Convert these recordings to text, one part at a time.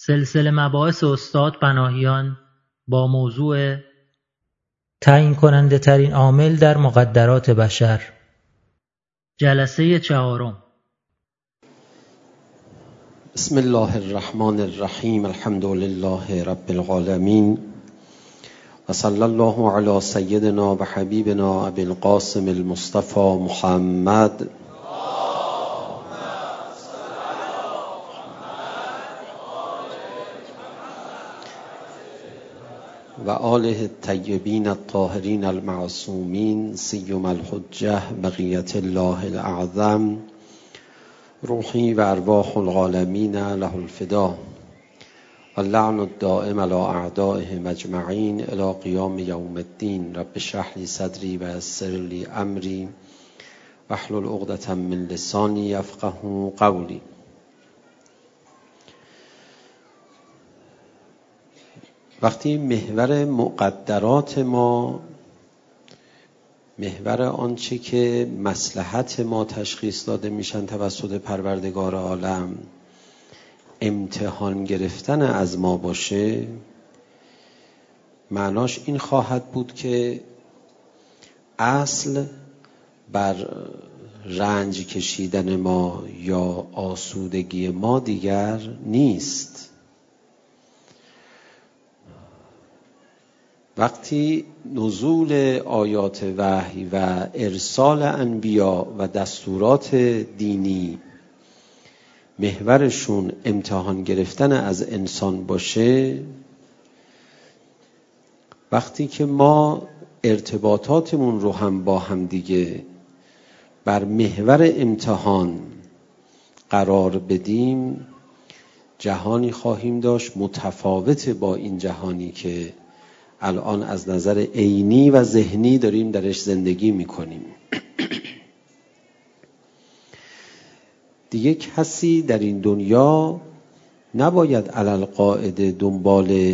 سلسله مباحث استاد پناهیان با موضوع تعیین کننده ترین عامل در مقدرات بشر، جلسه 4. بسم الله الرحمن الرحیم. الحمد لله رب العالمین و صلی الله علی سیدنا و حبیبنا ابی القاسم المصطفى محمد و آله الطیبین الطاهرین المعصومین سیما الحجة بقیة الله الاعظم روحی و ارواح العالمین له الفدا و اللعن الدائم علی اعدائهم اجمعین الی قیام یوم الدین. رب اشرح لی صدری و یسر لی امری واحلل عقدة من لسانی یفقهوا قولی. وقتی محور مقدرات ما، محور آنچه که مصلحت ما تشخیص داده میشن توسط پروردگار عالم، امتحان گرفتن از ما باشه، معناش این خواهد بود که اصل بر رنج کشیدن ما یا آسودگی ما دیگر نیست. وقتی نزول آیات وحی و ارسال انبیا و دستورات دینی محورشون امتحان گرفتن از انسان باشه، وقتی که ما ارتباطاتمون رو هم با هم دیگه بر محور امتحان قرار بدیم، جهانی خواهیم داشت متفاوت با این جهانی که الان از نظر عینی و ذهنی داریم درش زندگی میکنیم. دیگه کسی در این دنیا نباید علل قاعده دنبال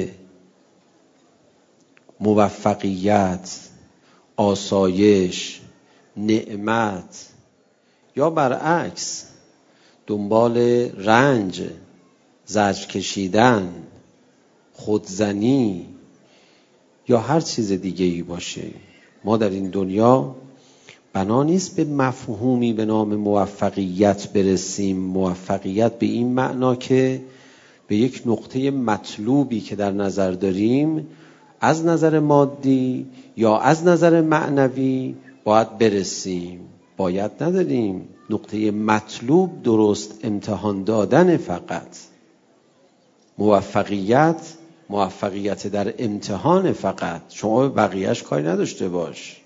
موفقیت، آسایش، نعمت یا برعکس دنبال رنج، زجر کشیدن، خودزنی یا هر چیز دیگه ای باشه. ما در این دنیا بنا نیست به مفهومی به نام موفقیت برسیم. موفقیت به این معنا که به یک نقطه مطلوبی که در نظر داریم از نظر مادی یا از نظر معنوی باید برسیم. باید نداریم. نقطه مطلوب درست امتحان دادن فقط. موفقیت در امتحان فقط. شما به بقیهش کاری نداشته باش.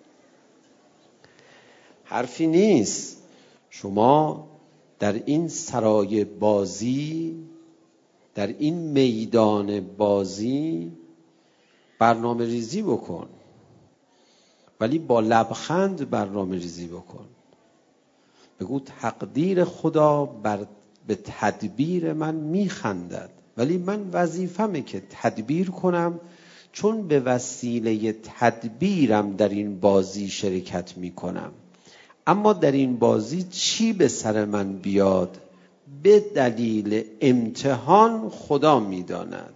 حرفی نیست شما در این سرای بازی، در این میدان بازی برنامه ریزی بکن، ولی با لبخند برنامه ریزی بکن. بگو تقدیر خدا به تدبیر من میخندد، ولی من وظیفمه که تدبیر کنم، چون به وسیله تدبیرم در این بازی شرکت میکنم. اما در این بازی چی به سر من بیاد به دلیل امتحان خدا میداند.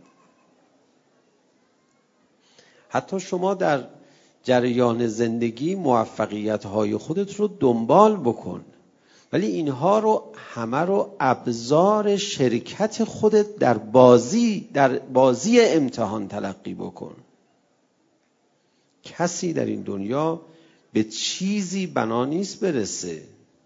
حتی شما در جریان زندگی موفقیت‌های خودت رو دنبال بکن، ولی اینها رو همه رو ابزار شرکت خودت در بازی امتحان تلقی بکن. کسی در این دنیا به چیزی بنا نیست برسه.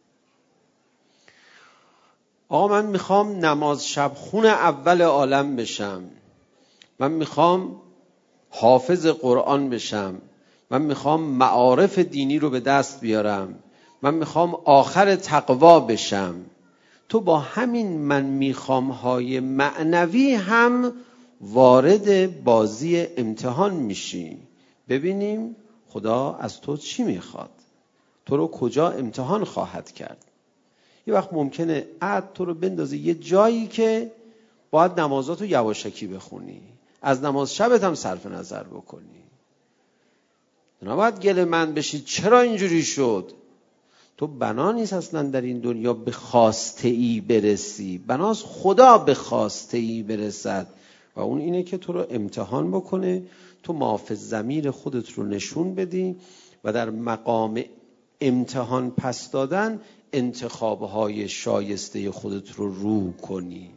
آقا من میخوام نماز شب خون اول عالم بشم، من میخوام حافظ قرآن بشم، من میخوام معارف دینی رو به دست بیارم، من میخوام آخر تقوا بشم. تو با همین من میخوام های معنوی هم وارد بازی امتحان میشی. ببینیم خدا از تو چی میخواد، تو رو کجا امتحان خواهد کرد. یه وقت ممکنه تو رو بندازه یه جایی که باید نمازاتو یواشکی بخونی، از نماز شبت هم صرف نظر بکنی. نباید گله من بشید چرا اینجوری شد. تو بنا نیست اصلا در این دنیا به خواسته ای برسی، بناست خدا به خواسته ای برسد و اون اینه که تو رو امتحان بکنه، تو معاف ضمیر خودت رو نشون بدی و در مقام امتحان پس دادن انتخابهای شایسته خودت رو کنی.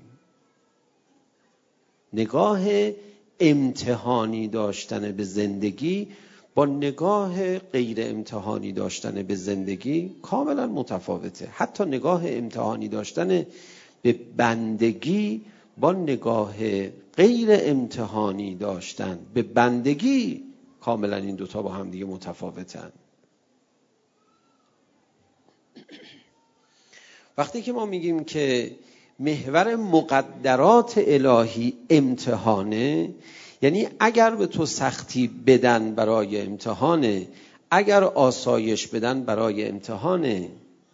نگاه امتحانی داشتن به زندگی با نگاه غیر امتحانی داشتن به زندگی کاملا متفاوته. حتی نگاه امتحانی داشتن به بندگی با نگاه غیر امتحانی داشتن به بندگی کاملا این دوتا با هم دیگه متفاوتن. وقتی که ما میگیم که محور مقدرات الهی امتحانه، یعنی اگر به تو سختی بدن برای امتحانه، اگر آسایش بدن برای امتحانه.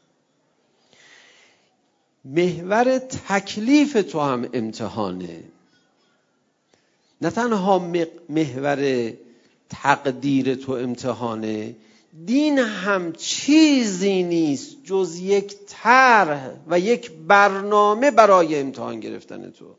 محور تکلیف تو هم امتحانه، نه تنها محور تقدیر تو امتحانه. دین هم چیزی نیست جز یک طرح و یک برنامه برای امتحان گرفتن تو.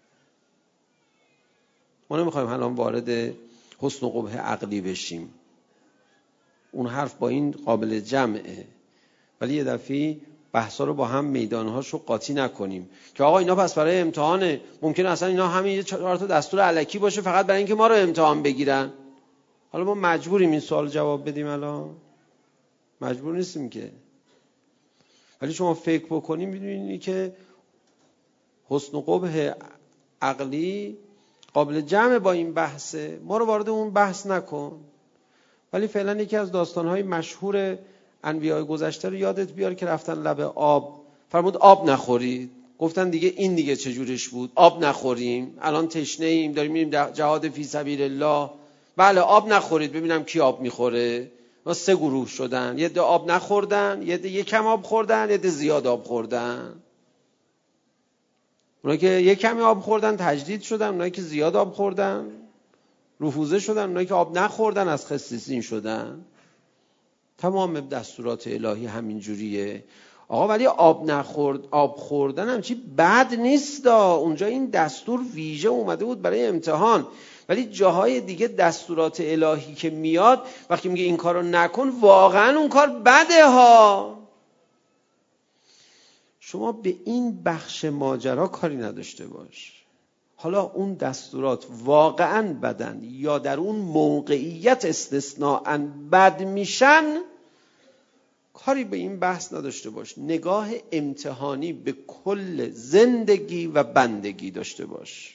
ما نمیخوایم الان وارد حسن و قبح عقلی بشیم، اون حرف با این قابل جمعه، ولی یه دفعه بحثا رو با هم میدانهاشو قاطی نکنیم که آقا اینا پس برای امتحانه. ممکنه اصلا اینا همین یه 4 تا دستور الکی باشه فقط برای اینکه ما رو امتحان بگیرن. حالا ما مجبوریم این سوال جواب بدیم؟ الان مجبور نیستیم که. ولی شما فکر بکنیم می‌بینید که حسن و قبح عقلی قابل جمع با این بحثه. ما رو وارد اون بحث نکن، ولی فعلا یکی از داستان‌های مشهور انبیاء گذشته رو یادت بیار که رفتن لب آب، فرمود آب نخورید. گفتن دیگه این دیگه چجورش بود؟ آب نخوریم، الان تشنه ایم، داریم میریم جهاد فی سبیل الله. بله آب نخورید ببینم کی آب میخوره. ما 3 گروه شدن، یه عده آب نخوردن، یه عده کم آب خوردن، یه عده زیاد آب خوردن. اونایی که یه کمی آب خوردن تجدید شدن، اونایی که زیاد آب خوردن رفوزه شدن، اونایی که آب نخوردن از خسیسین شدن. تمام دستورات الهی همین جوریه آقا. ولی آب خوردن هم چی بد نیست اونجا این دستور ویژه اومده بود برای امتحان. ولی جاهای دیگه دستورات الهی که میاد وقتی میگه این کارو نکن، واقعا اون کار بده ها. شما به این بخش ماجرا کاری نداشته باش. حالا اون دستورات واقعا بدن یا در اون موقعیت استثناءً بد میشن، کاری به این بحث نداشته باش. نگاه امتحانی به کل زندگی و بندگی داشته باش.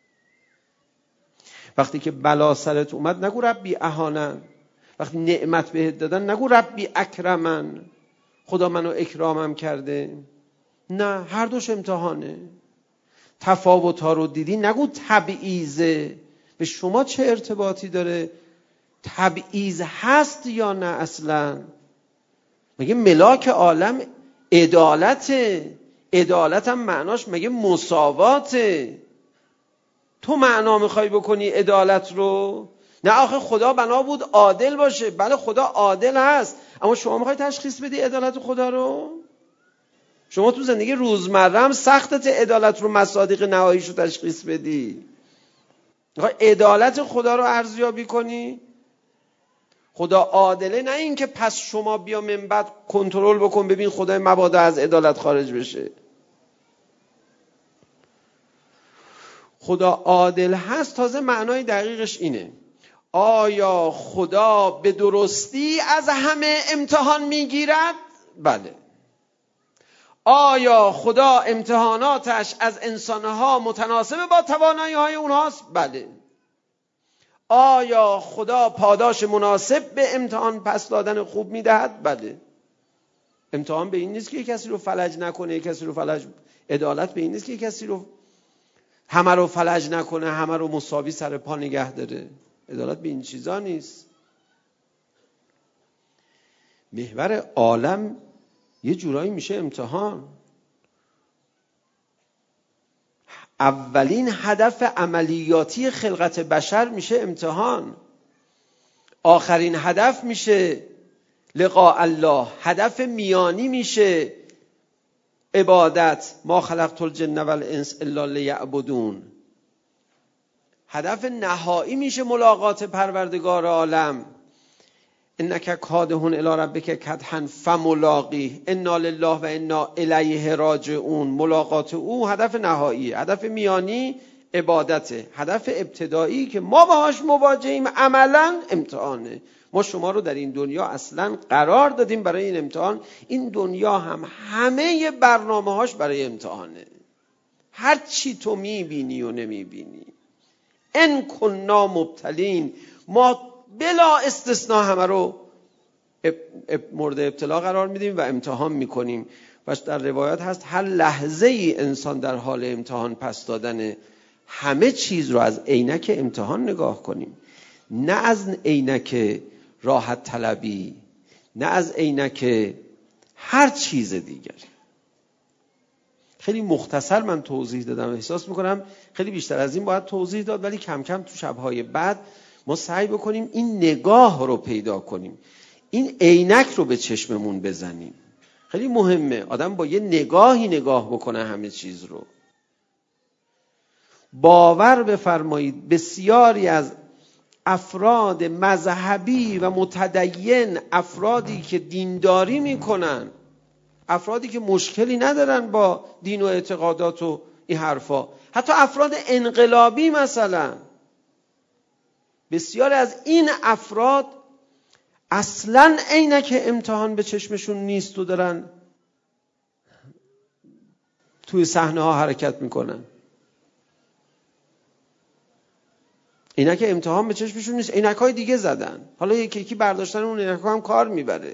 وقتی که بلا سرت اومد نگو ربی اهانن، وقتی نعمت بهت دادن نگو ربی اکرمن، خدا منو اکرامم کرده. نه، هر دوش امتحانه. تفاوت ها رو دیدی نگو تبعیضه. به شما چه ارتباطی داره؟ تبعیض هست یا نه اصلا؟ مگه ملاک عالم عدالته؟ عدالت هم معناش مگه مساواته؟ تو معنا میخوای بکنی عدالت رو؟ نه آخه خدا بنا بود عادل باشه. بله خدا عادل هست، اما شما میخوای تشخیص بدی عدالت خدا رو؟ شما تو زندگی روزمره هم سختت عدالت رو مصادیق نهاییش رو تشخیص بدی. میخوای عدالت خدا رو ارزیابی کنی؟ خدا عادله، نه این که پس شما بیا من بعد کنترل بکن ببین خدای مبادا از عدالت خارج بشه. خدا عادل هست، تازه معنای دقیقش اینه. آیا خدا به درستی از همه امتحان میگیرد؟ بله. آیا خدا امتحاناتش از انسانها متناسب با توانایی‌های اونهاست؟ بله. آیا خدا پاداش مناسب به امتحان پس دادن خوب میدهد؟ بله. امتحان به این نیست که کسی رو فلج نکنه، کسی رو فلج. عدالت به این نیست که کسی رو همه رو فلج نکنه، همه رو مساوی سر پا نگه داره. عدالت به این چیزا نیست. محور عالم یه جورایی میشه امتحان. اولین هدف عملیاتی خلقت بشر میشه امتحان. آخرین هدف میشه لقاء الله. هدف میانی میشه عبادت، ما خلقت الجن والانس الا لیعبدون. هدف نهایی میشه ملاقات پروردگار عالم، انک کادحون الی ربک کدحا فملاقیه انا لله و انا الیه راجعون. ملاقات او هدف نهایی، هدف میانی عبادته. هدف ابتدایی که ما باهاش مواجهیم عملا امتحانه. ما شما رو در این دنیا اصلا قرار دادیم برای این امتحان. این دنیا هم همه برنامه هاش برای امتحانه. هر چی تو میبینی و نمیبینی، ان کنا مبتلین، ما بلا استثناء همه رو مورد ابتلا قرار میدیم و امتحان میکنیم. و در روایات هست هر لحظه ای انسان در حال امتحان پس دادن. همه چیز رو از عینک امتحان نگاه کنیم، نه از عینک راحت طلبی، نه از عینک هر چیز دیگری. خیلی مختصر من توضیح دادم، احساس میکنم خیلی بیشتر از این باید توضیح داد، ولی کم کم تو شبهای بعد ما سعی بکنیم این نگاه رو پیدا کنیم، این عینک رو به چشممون بزنیم. خیلی مهمه آدم با یه نگاهی نگاه بکنه همه چیز رو. باور بفرمایید بسیاری از افراد مذهبی و متدین، افرادی که دینداری میکنن، افرادی که مشکلی ندارن با دین و اعتقادات و این حرفا، حتی افراد انقلابی مثلا، بسیاری از این افراد اصلاً عینک امتحان به چشمشون نیست و دارن توی صحنه ها حرکت میکنن. عینک امتحان به چشمشون نیست، عینک های دیگه زدن. حالا یکی یکی برداشتن اون عینک ها هم کار میبره.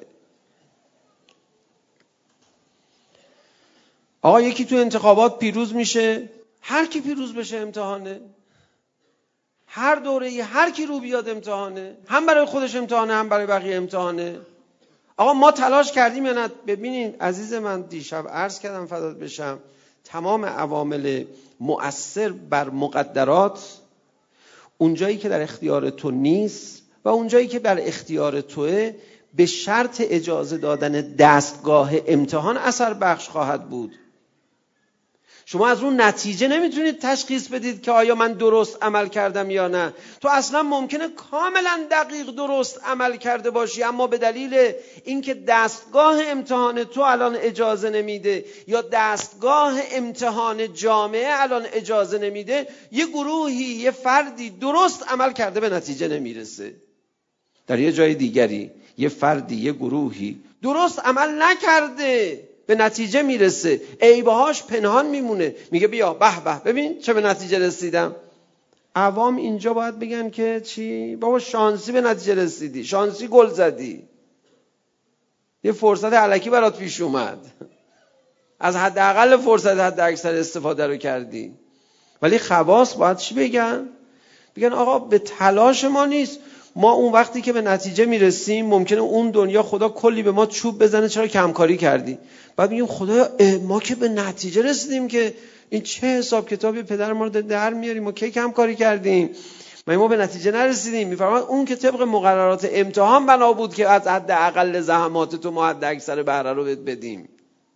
آقا یکی تو انتخابات پیروز میشه، هر کی پیروز بشه امتحانه. هر دوره‌ای هر کی رو بیاد امتحانه، هم برای خودش امتحانه هم برای بقیه امتحانه. آقا ما تلاش کردیم یا نه؟ ببینید عزیز من، دیشب عرض کردم فدات بشم، تمام عوامل مؤثر بر مقدرات، اونجایی که در اختیار تو نیست و اونجایی که در اختیار توه، به شرط اجازه دادن دستگاه امتحان اثر بخش خواهد بود. شما از اون نتیجه نمیتونید تشخیص بدید که آیا من درست عمل کردم یا نه. تو اصلا ممکنه کاملا دقیق درست عمل کرده باشی، اما به دلیل اینکه دستگاه امتحان تو الان اجازه نمیده یا دستگاه امتحان جامعه الان اجازه نمیده، یه گروهی، یه فردی درست عمل کرده به نتیجه نمیرسه. در یه جای دیگری یه فردی، یه گروهی درست عمل نکرده به نتیجه میرسه، عیبهاش پنهان میمونه، میگه بیا به به ببین چه به نتیجه رسیدم. عوام اینجا باید بگن که چی؟ بابا شانسی به نتیجه رسیدی، شانسی گل زدی، یه فرصت الکی برات پیش اومد، از حداقل فرصت حد اکثر استفاده رو کردی. ولی خواص باید چی بگن؟ بگن آقا به تلاش ما نیست، ما اون وقتی که به نتیجه میرسیم ممکنه اون دنیا خدا کلی به ما چوب بزنه چرا کمکاری کردی. بعد میگیم خدایا ما که به نتیجه رسیدیم که این چه حساب کتابی پدر ما رو در میاریم، ما کی کمکاری کردیم، ما به نتیجه نرسیدیم. میفرماید اون که طبق مقررات امتحان بنا بود که از حد اقل زحمات تو ما حد اکثر بهره رو بدیم.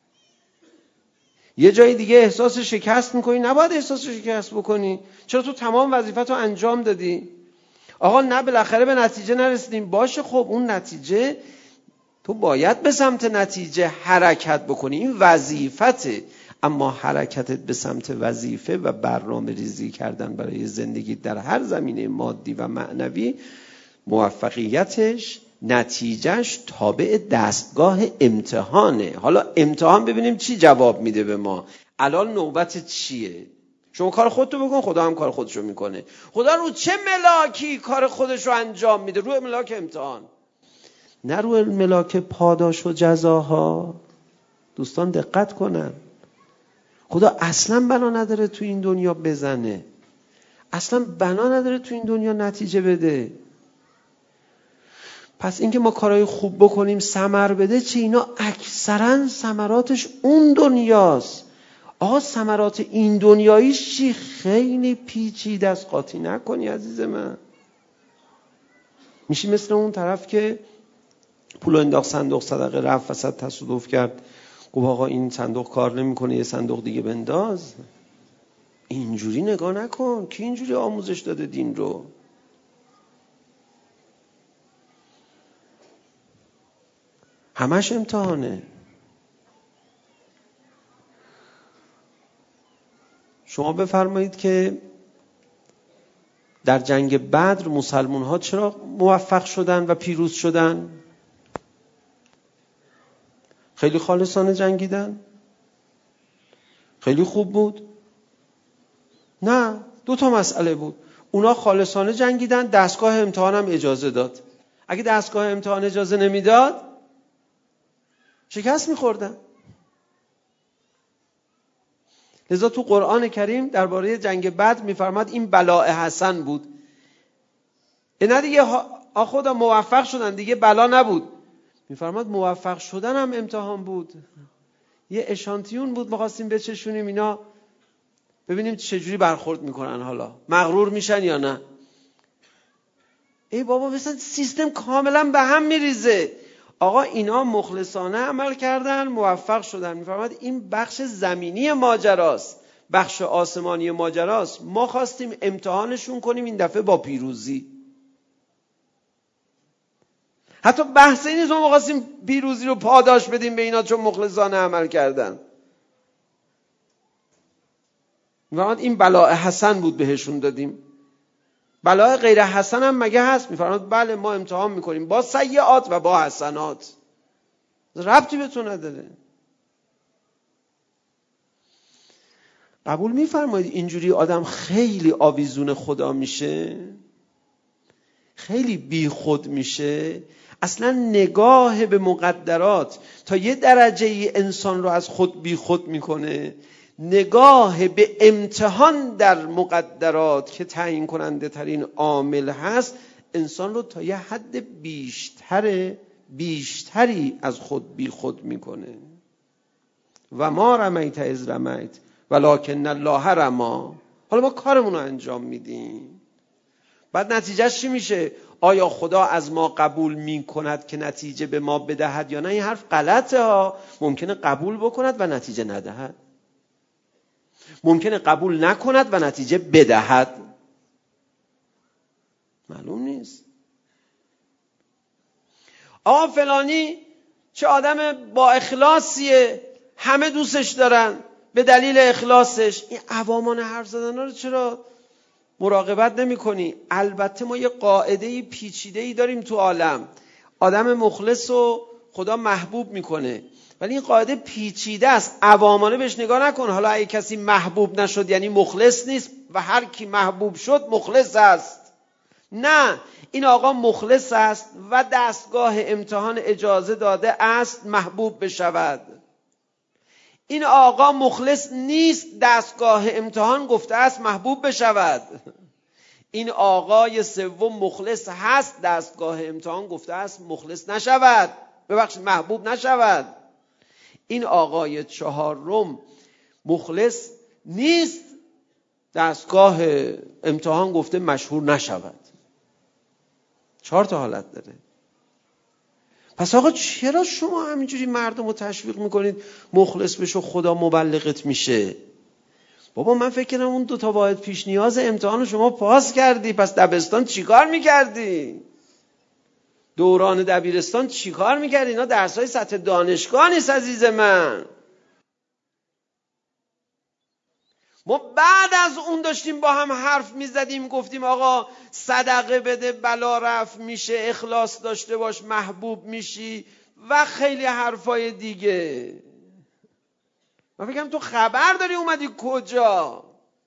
یه جای دیگه احساس شکست میکنی، نباید احساس شکست بکنی، چرا تو تمام وظیفه‌تو انجام دادی. آقا نه بالاخره به نتیجه نرسیدیم، باشه خب اون نتیجه تو باید به سمت نتیجه حرکت بکنی، این وظیفته، اما حرکتت به سمت وظیفه و برنامه ریزی کردن برای زندگی در هر زمینه مادی و معنوی، موفقیتش، نتیجهش تابع دستگاه امتحانه. حالا امتحان ببینیم چی جواب میده به ما. الان نوبت چیه؟ شما کار خودتو بکن، خدا هم کار خودشو میکنه. خدا رو چه ملاکی کار خودش رو انجام میده؟ روی ملاک امتحان، نه روی ملاک پاداش و جزاها. دوستان دقت کنن، خدا اصلا بنا نداره تو این دنیا بزنه، اصلا بنا نداره تو این دنیا نتیجه بده. پس اینکه ما کارهای خوب بکنیم ثمر بده چی؟ اینا اکثرا ثمراتش اون دنیاست. آقا ثمرات این دنیاییش چی؟ خیلی پیچیده است، قاطی نکنی عزیز من. میشی مثل اون طرف که پول انداخت صندوق صدقه، رفت وسط تصادف کرد، گفت آقا این صندوق کار نمیکنه، یه صندوق دیگه بنداز. اینجوری نگاه نکن. کی اینجوری آموزش داده دین رو؟ همش امتحانه. شما بفرمایید که در جنگ بدر مسلمان ها چرا موفق شدن و پیروز شدن؟ خیلی خالصانه جنگیدن؟ خیلی خوب بود؟ نه، 2 مسئله بود. اونا خالصانه جنگیدن، دستگاه امتحان هم اجازه داد. اگه دستگاه امتحان اجازه نمیداد شکست میخوردن. لذا تو قرآن کریم درباره جنگ بدر میفرماد این بلاء حسن بود. نه دیگه خدا موفق شدن دیگه بلا نبود. میفرماد موفق شدن هم امتحان بود. یه اشانتیون بود، می‌خواستیم بچشونیم اینا ببینیم چجوری برخورد میکنن، حالا مغرور میشن یا نه. ای بابا مثلا سیستم کاملا به هم میریزه. آقا اینا مخلصانه عمل کردن، موفق شدن. میفرماد این بخش زمینی ماجراست، بخش آسمانی ماجراست. ما خواستیم امتحانشون کنیم، این دفعه با پیروزی. حتی بحث این نیست ما خواستیم پیروزی رو پاداش بدیم به اینا چون مخلصانه عمل کردن. میفرماد این بلاء حسن بود بهشون دادیم. بلاء غیر حسن هم مگه هست؟ میفرماد بله ما امتحان میکنیم با سیئات و با حسنات. ربطی به تو نداره. قبول میفرمایید اینجوری آدم خیلی آویزون خدا میشه، خیلی بی خود میشه. اصلا نگاه به مقدرات تا یه درجه ای انسان رو از خود بی خود میکنه. نگاه به امتحان در مقدرات که تعیین کننده ترین عامل هست انسان رو تا یه حد بیشتری از خود بی خود میکنه. و ما رمیت اذ رمیت ولکن الله رمی. حالا ما کارمون رو انجام میدیم، بعد نتیجهش چی میشه؟ آیا خدا از ما قبول میکند که نتیجه به ما بدهد یا نه؟ این حرف غلطه ها. ممکنه قبول بکند و نتیجه ندهد، ممکنه قبول نکند و نتیجه بدهد، معلوم نیست. آقا فلانی چه آدم با اخلاصیه، همه دوستش دارن به دلیل اخلاصش. این عوامان حرف زدن ها رو چرا مراقبت نمی کنی؟ البته ما یه قاعده پیچیده‌ای داریم تو عالم، آدم مخلص رو خدا محبوب میکنه، ولی این قاعده پیچیده است. عوامانه بهش نگاه نکن. حالا اگه کسی محبوب نشد یعنی مخلص نیست و هر کی محبوب شد مخلص است. نه، این آقا مخلص است و دستگاه امتحان اجازه داده است محبوب بشود. این آقا مخلص نیست، دستگاه امتحان گفته است محبوب بشود. این آقای سوم مخلص هست، دستگاه امتحان گفته است مخلص نشود، ببخشید محبوب نشود. این آقای چهارم مخلص نیست، دستگاه امتحان گفته مشهور نشود. 4 حالت داره. پس آقا چرا شما همینجوری مردم رو تشویق میکنید مخلص بشو خدا مبلغت میشه؟ بابا من فکر کنم اون 2 واحد پیش نیاز امتحان شما پاس کردی. پس دبستان چیکار میکردی؟ دوران دبیرستان چیکار میکردی؟ اینا درسای سطح دانشگاه نیست عزیز من. ما بعد از اون داشتیم با هم حرف میزدیم، گفتیم آقا صدقه بده بلا رفع میشه، اخلاص داشته باش محبوب میشی و خیلی حرفای دیگه. من فکرم تو خبر داری اومدی کجا.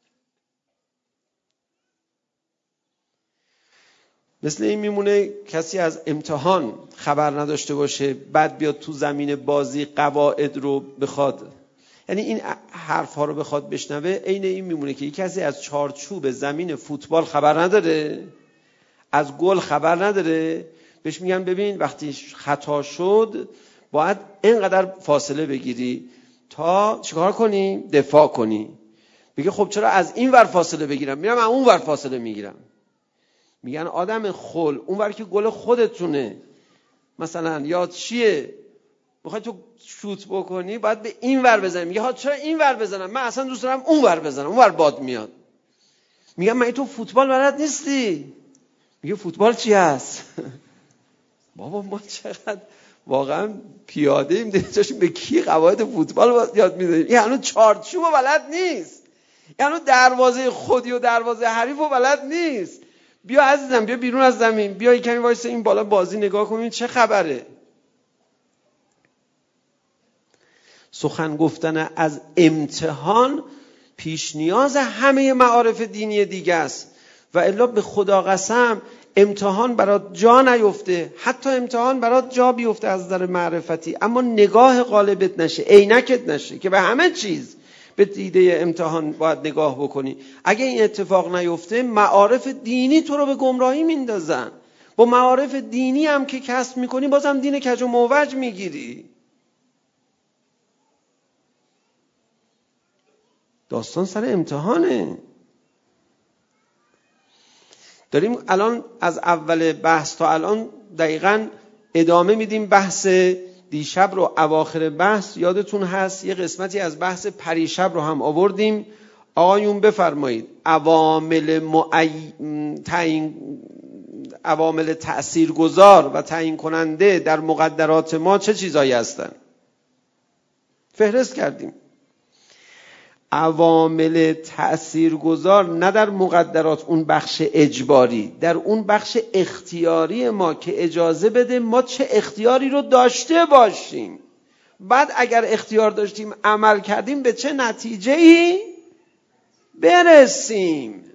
مثل این میمونه کسی از امتحان خبر نداشته باشه بعد بیاد تو زمین بازی قواعد رو بخواد، یعنی این حرف ها رو بخواد بشنوه. عین این میمونه که کسی از چارچوب زمین فوتبال خبر نداره، از گل خبر نداره، بهش میگن ببین وقتی خطا شد باید اینقدر فاصله بگیری تا چیکار کنی؟ دفاع کنی. بگه خب چرا از این ور فاصله بگیرم؟ میرم از اون ور فاصله میگیرم. میگن آدم خل، اون ور که گل خودتونه، مثلا یا چیه، میخوای تو شوت بکنی باید به این ور بزنی، میگه ها چرا این ور بزنم، من اصلا دوست دارم اون ور بزنم، اون ور باد میاد. میگم من تو فوتبال بلد نیستی، میگه فوتبال چی هست؟ بابا ما چقدر واقعا پیاده ایم داشتیم به کی قواعد فوتبال یاد میدیم، این هنوز چارچوب بلد نیست، این هنوز دروازه خودی و دروازه حریف رو بلد نیست. بیا عزیزم بیا بیرون از زمین، بیا کمی وایسه این بالا بازی نگاه کنیم چه خبره. سخن گفتن از امتحان پیش نیاز همه معارف دینی دیگه است و الا به خدا قسم امتحان برات جا نیفته، حتی امتحان برات جا بیفته از نظر معرفتی، اما نگاه غالبت نشه، عینکت نشه که به همه چیز به دیده امتحان باید نگاه بکنی. اگه این اتفاق نیفته معارف دینی تو رو به گمراهی میندازن، با معارف دینی هم که کسب میکنی بازم دین کج و موج میگیری. داستان سر امتحانه. داریم الان از اول بحث تا الان دقیقاً ادامه میدیم بحث دیشب رو. اواخر بحث یادتون هست یه قسمتی از بحث پریشب رو هم آوردیم. آقایون بفرمایید عوامل تأثیرگذار و تعیین کننده در مقدرات ما چه چیزایی هستن؟ فهرست کردیم. عوامل تأثیرگذار نه در مقدرات اون بخش اجباری، در اون بخش اختیاری ما که اجازه بده ما چه اختیاری رو داشته باشیم، بعد اگر اختیار داشتیم عمل کردیم به چه نتیجه‌ای برسیم.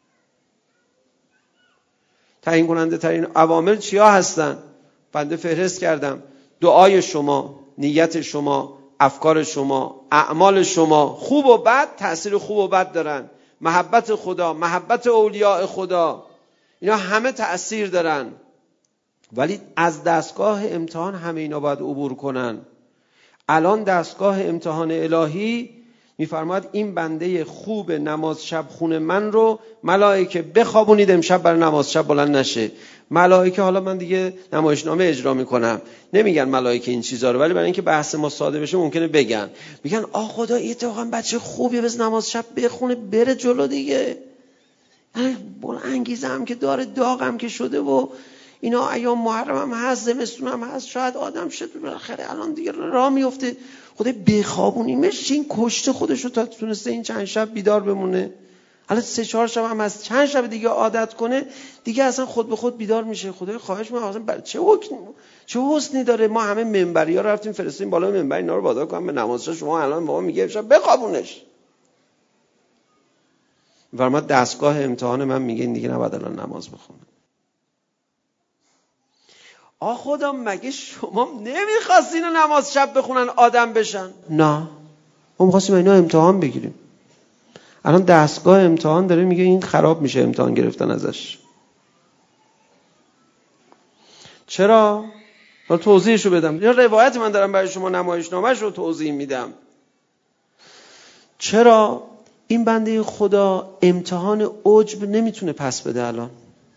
تعیین کننده ترین عوامل چیا هستن؟ بنده فهرست کردم: دعای شما، نیت شما، افکار شما، اعمال شما، خوب و بد تأثیر خوب و بد دارن، محبت خدا، محبت اولیاء خدا، اینا همه تأثیر دارن. ولی از دستگاه امتحان همه اینا باید عبور کنن. الان دستگاه امتحان الهی میفرماید این بنده خوب نماز شب خون من رو ملائکه بخوابونید امشب برای نماز شب بلند نشه. ملائکه، حالا من دیگه نمایشنامه اجرا میکنم، نمیگن ملائکه این چیزا رو، ولی برای اینکه بحث ما ساده بشه ممکنه بگن، میگن خدا اتفاقا بچه خوبیه بز نماز شب بخونه بره جلو دیگه، بل انگیزه هم که داره، داغ هم که شده و اینا، ایام محرم هم هست، زمستون هم هست، شاید آدم شد بالاخره الان دیگه راه میفته، خدا بخوابونیمش، این کشته خودش رو تا تونسته این چند شب بیدار بمونه، الان 3-4 شب هم از چند شب دیگه عادت کنه دیگه اصلا خود به خود بیدار میشه. خدای خواهش می‌کنم اصلا چه حسنی داره ما همه منبریا رو رفتیم فرستادیم بالا منبر اینا رو وادار کنم به نمازش، شما الان بابا میگه شب بخوابونش. فرما دستگاه امتحان من میگه این دیگه نباید الان نماز بخونه. خدا مگه شما نمیخواستین نماز شب بخونن آدم بشن؟ نه، ما می‌خواستیم اینا امتحان بگیریم. الان دستگاه امتحان داره میگه این خراب میشه امتحان گرفتن ازش. چرا؟ حالا توضیحشو بدم. یا روایت من دارم برای شما نمایشنامه‌اش رو توضیح میدم. چرا این بنده خدا امتحان عجب نمیتونه پس بده الان؟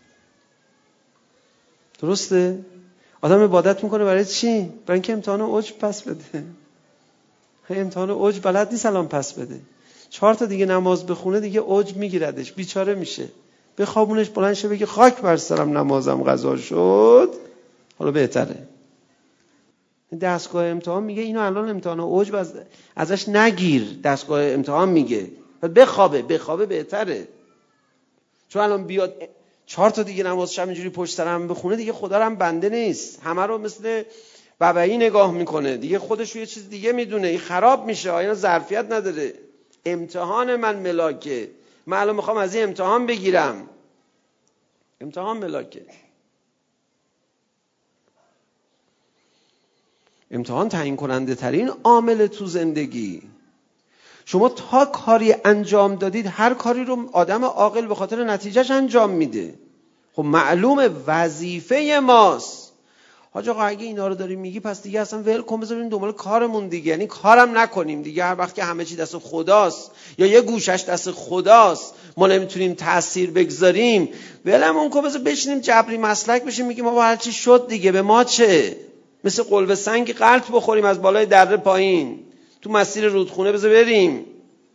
درسته؟ آدم عبادت میکنه برای چی؟ برای اینکه امتحان عجب پس بده. امتحان عجب بلد نیست الان پس بده. 4 تا دیگه نماز بخونه دیگه عجب میگیردش، بیچاره میشه. بخوابونش بلند شه بگه خاک بر سرم نمازم قضا شد، حالا بهتره. دستگاه امتحان میگه اینو الان امتحان عجب ازش نگیر. دستگاه امتحان میگه بخوابه بهتره. چون الان بیاد 4 تا دیگه نماز شب اینجوری پشت سرم بخونه دیگه خدا رو هم بنده نیست، همه رو مثل ببعی نگاه میکنه دیگه، خودش رو یه چیز دیگه میدونه، این خراب میشه، آیا ظرفیت نداره. امتحان من ملاکه، من الان میخوام از این امتحان بگیرم. امتحان ملاکه. امتحان تعیین کننده ترین عامل تو زندگی. شما تا کاری انجام دادید، هر کاری رو آدم عاقل به خاطر نتیجهش انجام میده. خب معلومه وظیفه ماست حاج آقا اگه اینا رو داری میگی پس دیگه اصلا ول کن، بذار بریم دنبال کارمون دیگه. یعنی کارم نکنیم دیگه، هر وقت که همه چی دست خداست یا یه گوشش دست خداست ما نمیتونیم تأثیر بگذاریم، ولمون کن، بذار بشینیم جبری مسلک بشیم میگیم ما هر چی شد دیگه، به ما چه؟ مثل قلب سنگ غلط بخوریم از بالای دره پایین تو مسیر رودخونه، بذار بریم.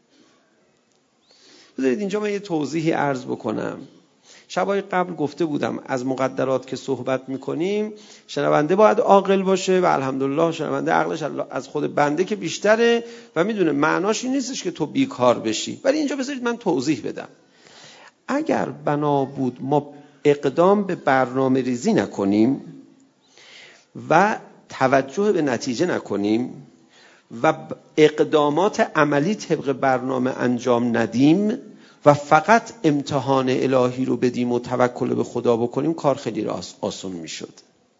بذارید اینجا من یه توضیحی عرض بکنم. شبای قبل گفته بودم از مقدرات که صحبت میکنیم شنونده باید عاقل باشه و الحمدلله شنونده عقلش از خود بنده که بیشتره و میدونه معناش این نیستش که تو بیکار بشی. ولی اینجا بذارید من توضیح بدم. اگر بنا بود ما اقدام به برنامه ریزی نکنیم و توجه به نتیجه نکنیم و اقدامات عملی طبق برنامه انجام ندیم و فقط امتحان الهی رو بدیم و توکل به خدا بکنیم، کار خیلی آسون میشد.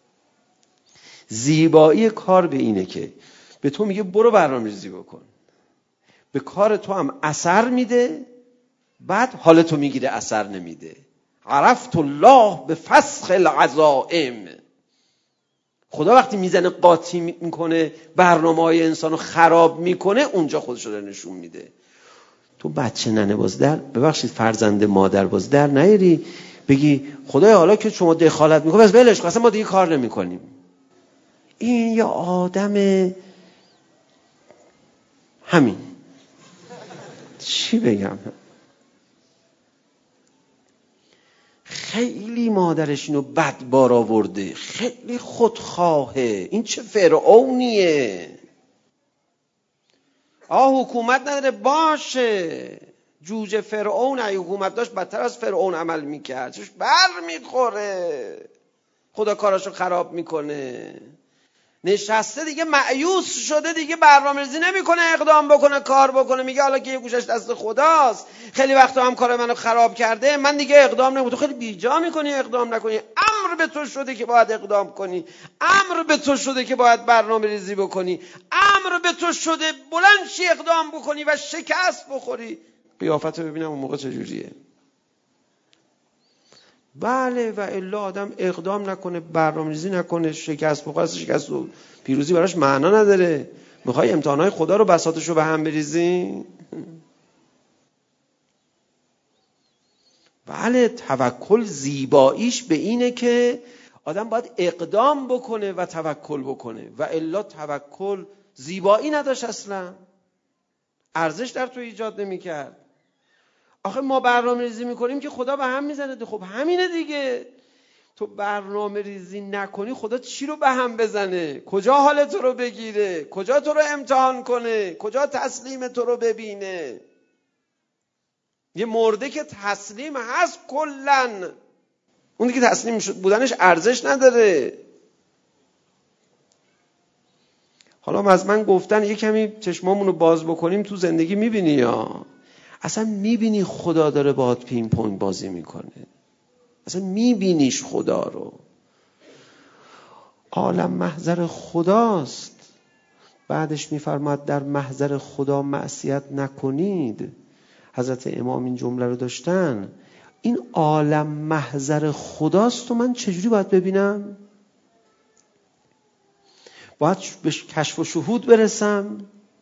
زیبایی کار به اینه که به تو میگه برو برنامه‌ریزی بکن، به کار تو هم اثر میده، بعد حال تو میگیره اثر نمیده. عرفت الله به فسخ العزائم. خدا وقتی میزنه قاطی میکنه برنامه‌های انسانو خراب میکنه، اونجا خودش رو نشون میده. تو بچه ننه باز در، ببخشید فرزند مادر باز در نیاری بگی خدای حالا که شما دخالت میکنه بس ولش کن، اصلا ما دیگه کار نمیکنیم. این یه آدم همین چی بگم، خیلی مادرش اینو بد بار آورده، خیلی خودخواهه، این چه فرعونیه. حکومت نداره باشه، جوجه فرعون اگه حکومت داشت بدتر از فرعون عمل میکرد، چش بر میخوره، خدا کاراشو خراب میکنه. نشسته دیگه مایوس شده، دیگه برنامه‌ریزی نمیکنه اقدام بکنه کار بکنه، میگه حالا که یه گوشش دست خداست، خیلی وقتا هم کار منو خراب کرده، من دیگه اقدام نمیکنم. تو خیلی بیجا میکنی اقدام نکنی، امر به تو شده که باید اقدام کنی، امر به تو شده که باید برنامه‌ریزی بکنی، امر به تو شده بلند شی اقدام بکنی و شکست بخوری. قیافتو ببینم اون موقع چجوریه. بله و الا آدم اقدام نکنه، برنامه‌ریزی نکنه، شکست بخوره، شکست و پیروزی براش معنا نداره. میخوای امتحانات خدا رو بساطشو به هم بریزی؟ بله توکل زیباییش به اینه که آدم باید اقدام بکنه و توکل بکنه، و الا توکل زیبایی نداشت، اصلا ارزش در تو ایجاد نمی‌کرد. آخه ما برنامه ریزی میکنیم که خدا به هم میزنه. خب همینه دیگه، تو برنامه ریزی نکنی خدا چی رو به هم بزنه؟ کجا حال تو رو بگیره؟ کجا تو رو امتحان کنه؟ کجا تسلیم تو رو ببینه؟ یه مرده که تسلیم هست کلن، اون دیگه تسلیم بودنش ارزش نداره. حالا از من گفتن یه کمی چشمامونو باز بکنیم تو زندگی میبینی، یا اصلا میبینی خدا داره باهات پینگ پونگ بازی میکنه، اصلا میبینیش خدا رو. عالم محضر خداست. بعدش میفرماد در محضر خدا معصیت نکنید. حضرت امام این جمله رو داشتن. این عالم محضر خداست و من چجوری باید ببینم؟ باید به کشف و شهود برسم.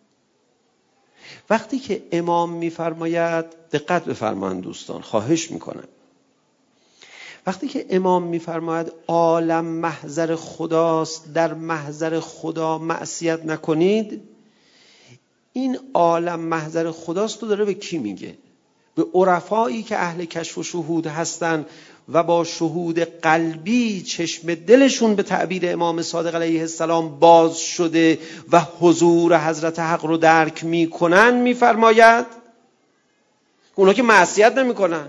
وقتی که امام میفرماید، دقت بفرمایید دوستان، خواهش میکنم، وقتی که امام میفرماید عالم محضر خداست، در محضر خدا معصیت نکنید، این عالم محضر خداست رو داره به کی میگه؟ به عرفایی که اهل کشف و شهود هستن و با شهود قلبی چشم دلشون به تعبیر امام صادق علیه السلام باز شده و حضور حضرت حق رو درک میکنن. میفرماید اونا که معصیت نمیکنن.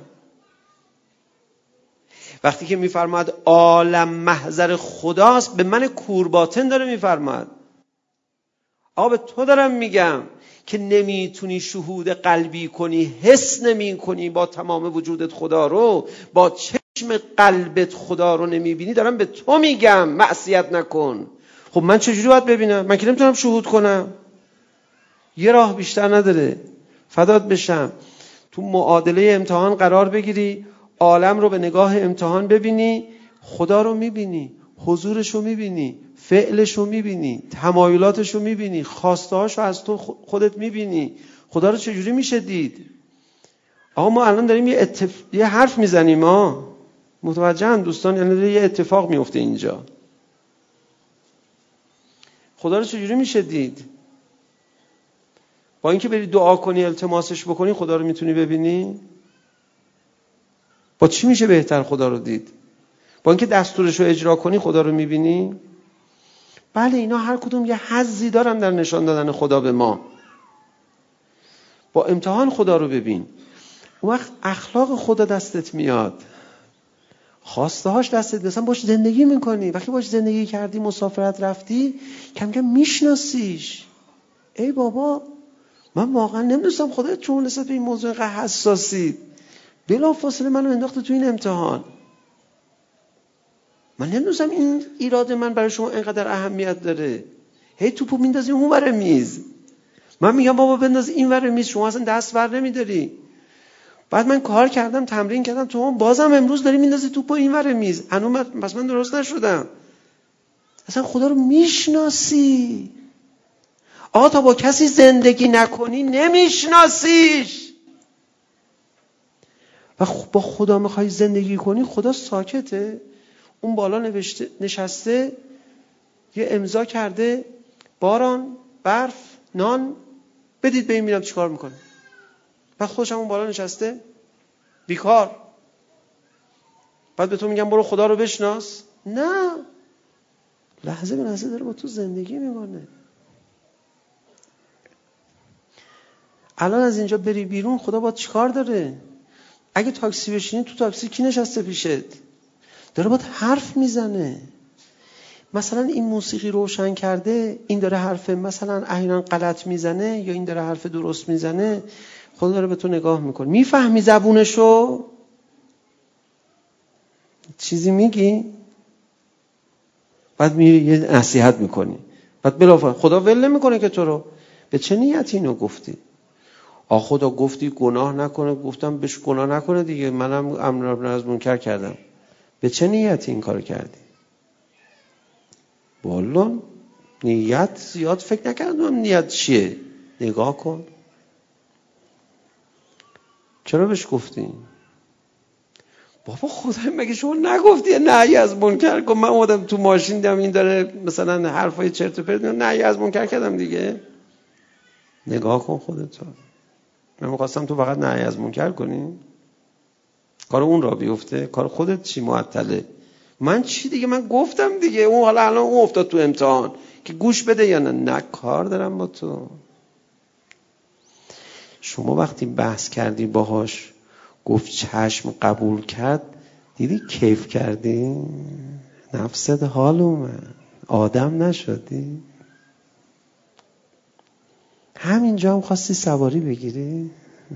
وقتی که میفرماید عالم محضر خداست، به من کورباطن داره میفرماید. آقا به تو دارم میگم که نمیتونی شهود قلبی کنی، حس نمی کنی با تمام وجودت خدا رو، با چشم قلبت خدا رو نمیبینی، دارم به تو میگم معصیت نکن. خب من چجوری باید ببینم؟ من که نمیتونم شهود کنم. یه راه بیشتر نداره، فدات بشم، تو معادله امتحان قرار بگیری، عالم رو به نگاه امتحان ببینی، خدا رو میبینی. حضورشو میبینی، فعلشو میبینی، تمایلاتشو میبینی، خواستهاشو از تو خودت میبینی. خدا رو چجوری میشه دید؟ آقا ما الان داریم یه حرف میزنیم، متوجه هم دوستان، یعنی یه اتفاق میفته اینجا. خدا رو چجوری میشه دید؟ با اینکه بری دعا کنی، التماسش بکنی، خدا رو میتونی ببینی؟ با چی میشه بهتر خدا رو دید؟ با اینکه دستورش رو اجرا کنی خدا رو میبینی؟ بله، اینا هر کدوم یه حظی دارن در نشان دادن خدا به ما. با امتحان خدا رو ببین. اون وقت اخلاق خدا دستت میاد، خواسته هاش دستت، مثلا باش زندگی میکنی. وقتی باش زندگی کردی، مسافرت رفتی، کم کم میشناسیش. ای بابا، من واقعا نمیدونستم خدا چون نسبت به این موضوع اینقدر حساسی. بلافاصله منو انداخته تو این امتحان. من نمیدونستم این ایراد من برای شما اینقدر اهمیت داره. هی توپو میندازی اون ور میز، من میگم بابا بنداز این ور میز، شما اصلا دست ور نمیداری. بعد من کار کردم، تمرین کردم، تو بازم امروز داری میندازی توپو این ور میز. پس من درست نشدم. اصلا خدا رو میشناسی. آقا تا با کسی زندگی نکنی نمیشناسیش. و با خدا میخوای زندگی کنی، خدا ساکته. اون بالا نشسته، یه امضا کرده، باران، برف، نان بدید به این، میرم چیکار میکنه. بعد خودش هم اون بالا نشسته بیکار. بعد به تو میگم برو خدا رو بشناس. نه، لحظه به لحظه داره با تو زندگی میکنه. الان از اینجا بری بیرون، خدا با چیکار داره؟ اگه تاکسی بشینی، تو تاکسی کی نشسته پیشت؟ داره باهات حرف میزنه. مثلا این موسیقی روشن کرده، این داره حرف مثلا احیانا غلط میزنه یا این داره حرف درست میزنه، خدا داره به تو نگاه میکنه. میفهمی زبونشو؟ چیزی میگی؟ بعد میری یه نصیحت میکنی، بعد بلافاصله خدا ول نمیکنه که تو رو. به چه نیتی اینو گفتی؟ خدا گفتی گناه نکنه، گفتم بهش گناه نکنه دیگه، منم امر از منکر کردم. به چه نیتی این کارو کردی؟ والا نیت زیاد فکر نکردم نیت چیه. نگاه کن، چرا بهش گفتی؟ بابا خدای مگه شما نگفتی نهی از منکر کن؟ من اومدم تو ماشین دیدم این داره مثلا حرفای چرت و پرت میزنه، نهی از منکر کردم دیگه. نگاه کن خودت. من می‌خواستم تو فقط نهی از منکر کنی، کار اون را بیفته، کار خودت چی معطله؟ من چی دیگه؟ من گفتم دیگه. اون حالا الان اون افتاد تو امتحان که گوش بده یا نه کار دارم با تو. شما وقتی بحث کردی باهاش، گفت چشم، قبول کرد، دیدی کیف کردی؟ نفست حال اومد، آدم نشدی؟ همینجا هم خواستی سواری بگیری؟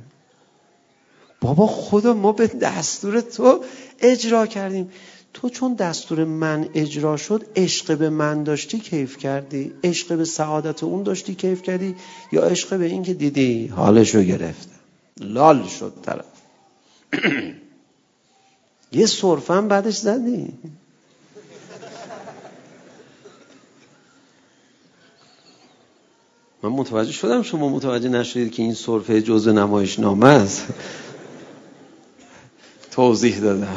بابا خدا ما به دستور تو اجرا کردیم. تو چون دستور من اجرا شد، عشق به من داشتی کیف کردی؟ عشق به سعادت اون داشتی کیف کردی؟ یا عشق به این که دیدی حالشو گرفته لال شد طرف یه سرفه بعدش زدی؟ من متوجه شدم شما متوجه نشدید که این سرفه جزء نمایشنامه است. توضیح دادم.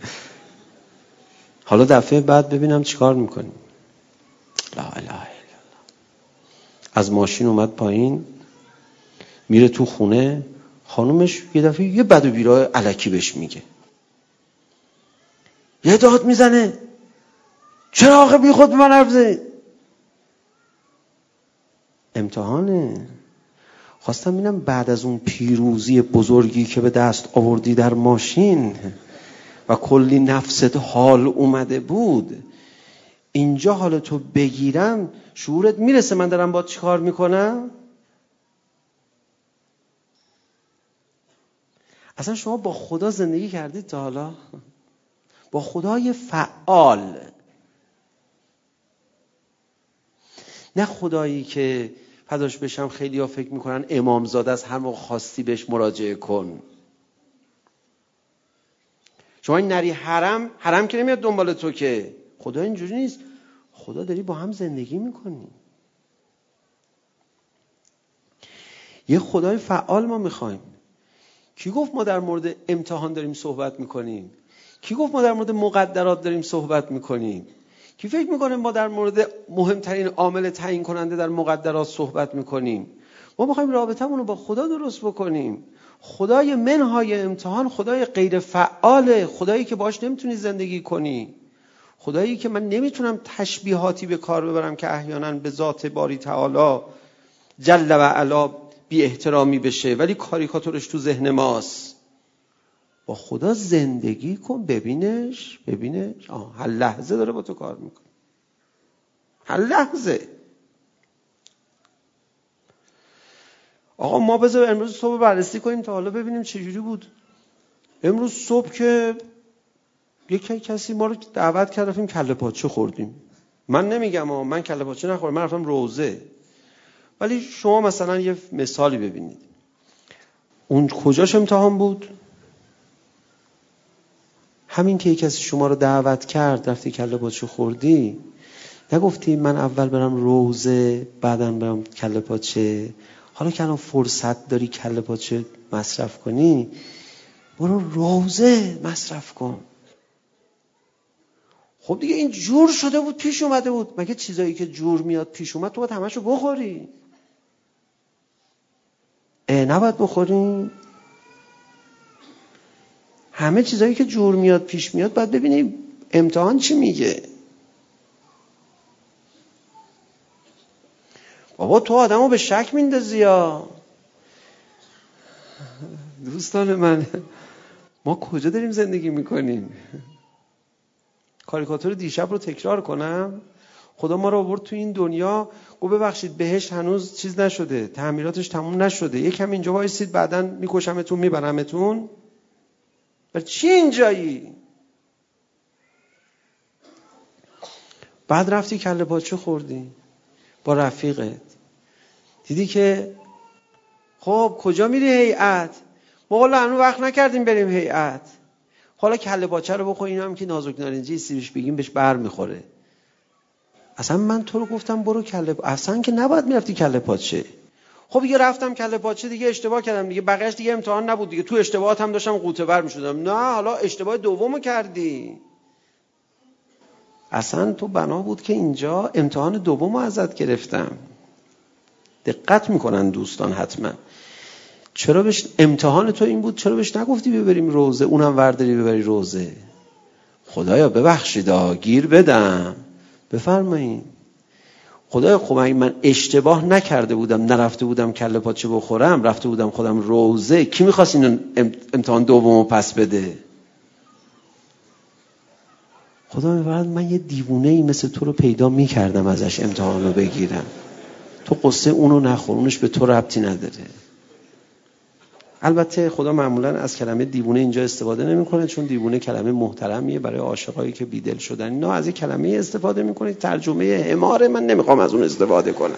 حالا دفعه بعد ببینم چیکار میکنی. لا اله الا الله. از ماشین اومد پایین، میره تو خونه، خانومش یه دفعه یه بد و بیراه الکی بهش میگه، یه داد میزنه، چرا آخه بی خود به من حرف زدی؟ امتحانه. خواستم ببینم بعد از اون پیروزی بزرگی که به دست آوردی در ماشین و کلی نفست حال اومده بود، اینجا حال تو بگیرم، شعورت میرسه من دارم با چی کار میکنم؟ اصلا شما با خدا زندگی کردید تا حالا؟ با خدای فعال، نه خدایی که فداش بشم خیلی ها فکر میکنن امامزاده است، هر موقع خواستی بهش مراجعه کن. شما این نری حرم که نمیاد دنبال تو که خدا اینجوری نیست. خدا داری با هم زندگی میکنی. یه خدای فعال ما میخوایم. کی گفت ما در مورد امتحان داریم صحبت میکنیم؟ کی گفت ما در مورد مقدرات داریم صحبت میکنیم؟ کی فکر میکنه ما در مورد مهمترین عامل تعیین کننده در مقدرات صحبت میکنیم؟ ما میخوایم رابطمون رو با خدا درست بکنیم. خدای منهای امتحان خدای غیر فعاله، خدایی که باش نمیتونی زندگی کنی، خدایی که من نمیتونم تشبیهاتی به کار ببرم که احیانا به ذات باری تعالی جل و علا بی احترامی بشه، ولی کاریکاتورش تو ذهن ماست. با خدا زندگی کن، ببینش. هر لحظه داره با تو کار میکنه، هر لحظه. آقا ما بذار امروز صبح بررسی کنیم تا حالا ببینیم چجوری بود. امروز صبح که یک کسی ما رو دعوت کرد رفتیم کله پاچه خوردیم. من نمیگم من کله پاچه نخوردم، من رفتم روزه. ولی شما مثلا یه مثالی ببینید، اون کجاش امتحان بود؟ همین که یک کسی شما رو دعوت کرد رفتی کله پاچه خوردی، نگفتی من اول برم روزه بعدم برم کله پاچه، حالا که الان فرصت داری کله پاچه مصرف کنی برو روزه مصرف کن. خب دیگه این جور شده بود، پیش اومده بود. مگه چیزایی که جور میاد پیش اومد تو باید همشو بخوری؟ نباید بخوری؟ همه چیزایی که جور میاد پیش میاد باید ببینی امتحان چی میگه. بابا تو آدمو به شک میندازی یا دوستان من. ما کجا داریم زندگی میکنیم؟ کاریکاتور دیشب رو تکرار کنم. خدا ما رو آورد تو این دنیا، گفت ببخشید بهشت هنوز چیز نشده، تعمیراتش تموم نشده، یکم اینجا وایسید بعداً میکشمتون میبرمتون. برای چی اینجایی؟ بعد رفتی کله پاچه خوردی با رفیقت، دیدی که خب کجا میری هیئت؟ ما حالا هنوز وقت نکردیم بریم هیئت. حالا کله پاچه رو بخور، اینا هم که نازک نارنجی سیبش بگیم بهش بر میخوره. اصلا من تو رو گفتم برو اصلا که نباید میرفتی کله پاچه. خب دیگه رفتم کله پاچه، دیگه اشتباه کردم دیگه، بقیه‌اش دیگه امتحان نبود دیگه، تو اشتباهات هم داشتم قوطه بر میشدم. نه حالا اشتباه دومو کردی. اصلا تو بنا بود که اینجا امتحان دومو ازت گرفتم. دقت میکنن دوستان حتما. چرا بهش امتحان تو این بود؟ چرا بهش نگفتی ببریم روزه، اونم ورداری ببری روزه؟ خدایا ببخشید گیر بدم، بفرمایید. خدایا خب من اشتباه نکرده بودم، نرفته بودم کله پاچه بخورم، رفته بودم خودم روزه، کی میخواست اینو امتحان دومو پس بده؟ خدا می‌فرماید من یه دیوونه‌ای مثل تو رو پیدا میکردم ازش امتحان رو بگیرم. تو قصه اونو نخور، اونش به تو ربطی نداره. البته خدا معمولا از کلمه دیوونه اینجا استفاده نمیکنه، چون دیوونه کلمه محترمیه برای عاشقایی که بیدل شدن. اینا از این کلمه استفاده میکنه، ترجمه حماره، من نمیخوام از اون استفاده کنم.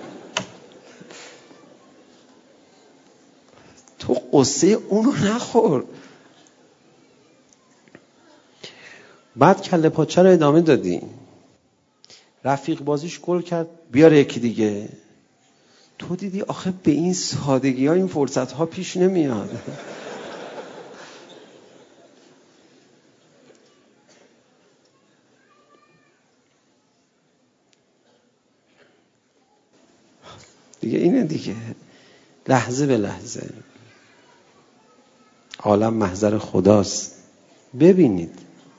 تو قصه اونو نخور. بعد کله پاچه رو ادامه دادی، رفیق بازیش گل کرد بیاره یکی دیگه. تو دیدی آخه به این سادگی ها این فرصت ها پیش نمیاد. دیگه اینه دیگه، لحظه به لحظه. عالم محضر خداست. ببینید،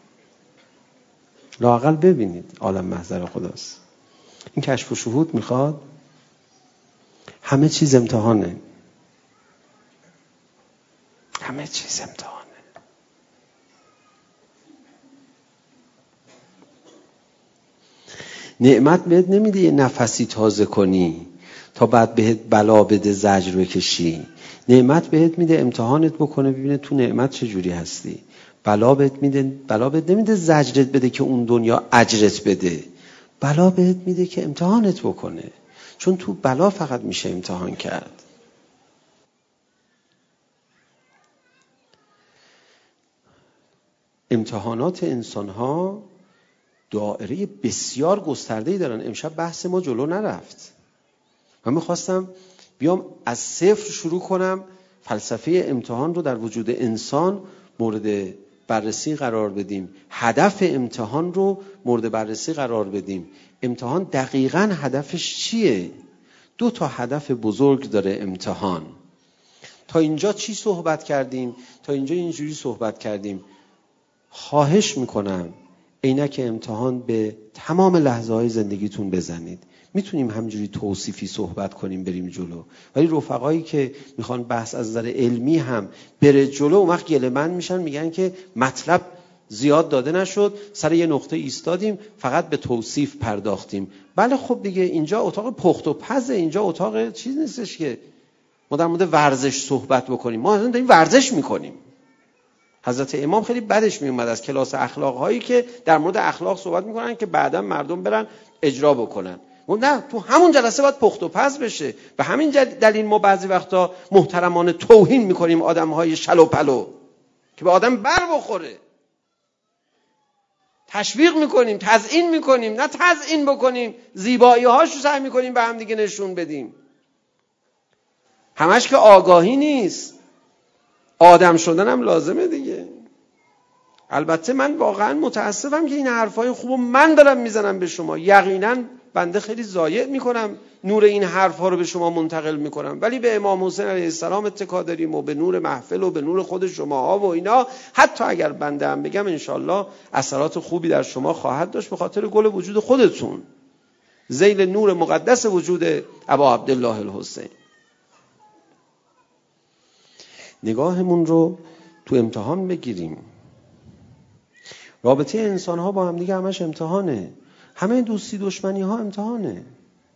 لااقل ببینید عالم محضر خداست. این کشف و شهود میخواد. همه چیز امتحانه، همه چیز امتحانه. نعمت بهت نمیده یه نفسی تازه کنی تا بعد بهت بلا بده زجر بکشی. نعمت بهت میده امتحانت بکنه ببینه تو نعمت چجوری هستی. بلا بهت نمیده زجرت بده که اون دنیا اجرت بده. بلا بهت میده که امتحانت بکنه، چون تو بلا فقط میشه امتحان کرد. امتحانات انسان ها دایره بسیار گسترده‌ای دارن. امشب بحث ما جلو نرفت. من میخواستم بیام از صفر شروع کنم، فلسفه امتحان رو در وجود انسان مورد بررسی قرار بدیم، هدف امتحان رو مورد بررسی قرار بدیم. امتحان دقیقاً هدفش چیه؟ 2 تا هدف بزرگ داره امتحان. تا اینجا چی صحبت کردیم؟ تا اینجا اینجوری صحبت کردیم. خواهش میکنم عینک امتحان به تمام لحظه های زندگیتون بزنید. میتونیم همجوری توصیفی صحبت کنیم بریم جلو، ولی رفقایی که میخوان بحث از نظر علمی هم بره جلو اون وقت گله‌مند میشن، میگن که مطلب زیاد داده نشد، سر یه نقطه ایستادیم، فقط به توصیف پرداختیم. بله خب دیگه اینجا اتاق پخت و پزه، اینجا اتاق چیز نیستش که ما در مورد ورزش صحبت بکنیم. ما اصلا داریم ورزش میکنیم. حضرت امام خیلی بدش میومد از کلاس اخلاق هایی که در مورد اخلاق صحبت میکنن که بعدا مردم برن اجرا بکنن. نه، تو همون جلسه باید پخت و پز بشه. به همین دلیل ما بعضی وقتا محترمانه توهین میکنیم آدمهای شلو پلو که به آدم بر بخوره. تشویق میکنیم، تزیین میکنیم، نه تزیین بکنیم، زیبایی هاشو سعی میکنیم به هم دیگه نشون بدیم. همش که آگاهی نیست، آدم شدن هم لازمه دیگه. البته من واقعا متاسفم که این حرفای خوبو من دارم میزنم به شما. یقینا بنده خیلی ضایع میکنم نور این حرفا رو به شما منتقل میکنم، ولی به امام حسین علیه السلام اتکا داریم و به نور محفل و به نور خود شماها و اینا. حتی اگر بنده هم بگم انشالله اثرات خوبی در شما خواهد داشت به خاطر گل وجود خودتون ذیل نور مقدس وجود ابا عبدالله الحسین. نگاهمون رو تو امتحان بگیریم. رابطه انسان ها با هم دیگه همش امتحانه. همه دوستی دشمنی ها امتحانه.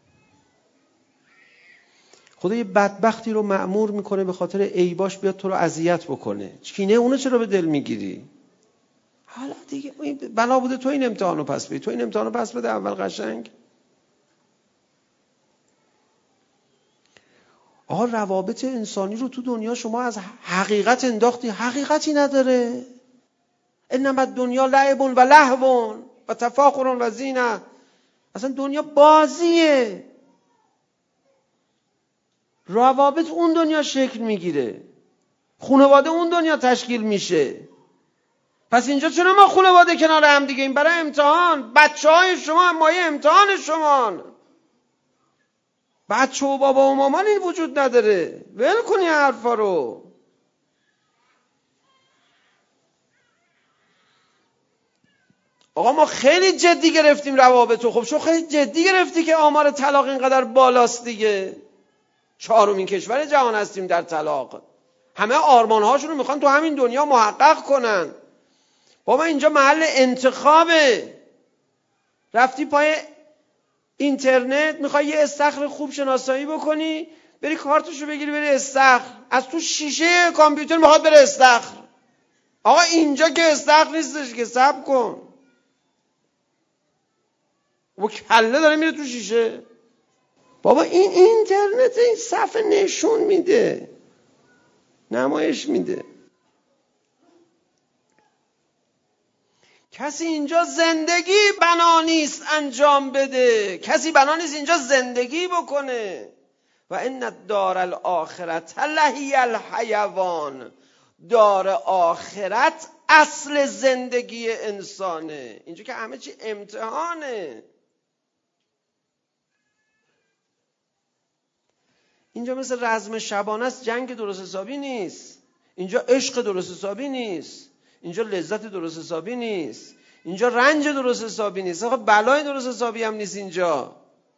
خدا یه بدبختی رو مأمور میکنه به خاطر عیباش بیاد تو رو اذیت بکنه. کینه اونو چرا به دل میگیری؟ حالا دیگه بنا بوده تو این امتحانو پس بدی، تو این امتحانو پس بده اول قشنگ. آقا روابط انسانی رو تو دنیا شما از حقیقت انداختی، حقیقتی نداره. انما الدنیا لعب و لهو و تفاخر و زینه. اصلا دنیا بازیه. روابط اون دنیا شکل میگیره، خانواده اون دنیا تشکیل میشه. پس اینجا چرا ما خانواده کنار هم دیگه؟ این برای امتحان. بچه های شما مایه امتحان شما. بچه و بابا و مامان این وجود نداره. ول کنی حرفا رو. آقا ما خیلی جدی گرفتیم روابطو. خب شو خیلی جدی گرفتی که آمار طلاق اینقدر بالاست دیگه. 4مین کشور جهان هستیم در طلاق. همه آرمانهاشون رو میخوان تو همین دنیا محقق کنن. بابا اینجا محل انتخابه. رفتی پای اینترنت میخوای یه استخر خوب شناسایی بکنی، بری کارتشو بگیری بری استخر. از تو شیشه کامپیوتر میخواد بره استخر. آقا اینجا که استخر نیستش که، صبر کن. و کله داره میره تو شیشه. بابا این اینترنت این صفحه نشون میده، نمایش میده. کسی اینجا زندگی بنا نیست انجام بده. کسی بنا نیست اینجا زندگی بکنه. و ان الدار الاخرة لهی الحیوان. دار آخرت اصل زندگی انسانه. اینجا که همه چی امتحانه. اینجا مثل رزم شبانه است، جنگ درست حسابی نیست. اینجا عشق درست حسابی نیست. اینجا لذت درست حسابی نیست. اینجا رنج درست حسابی نیست. آخه بلای درست حسابی هم نیست اینجا.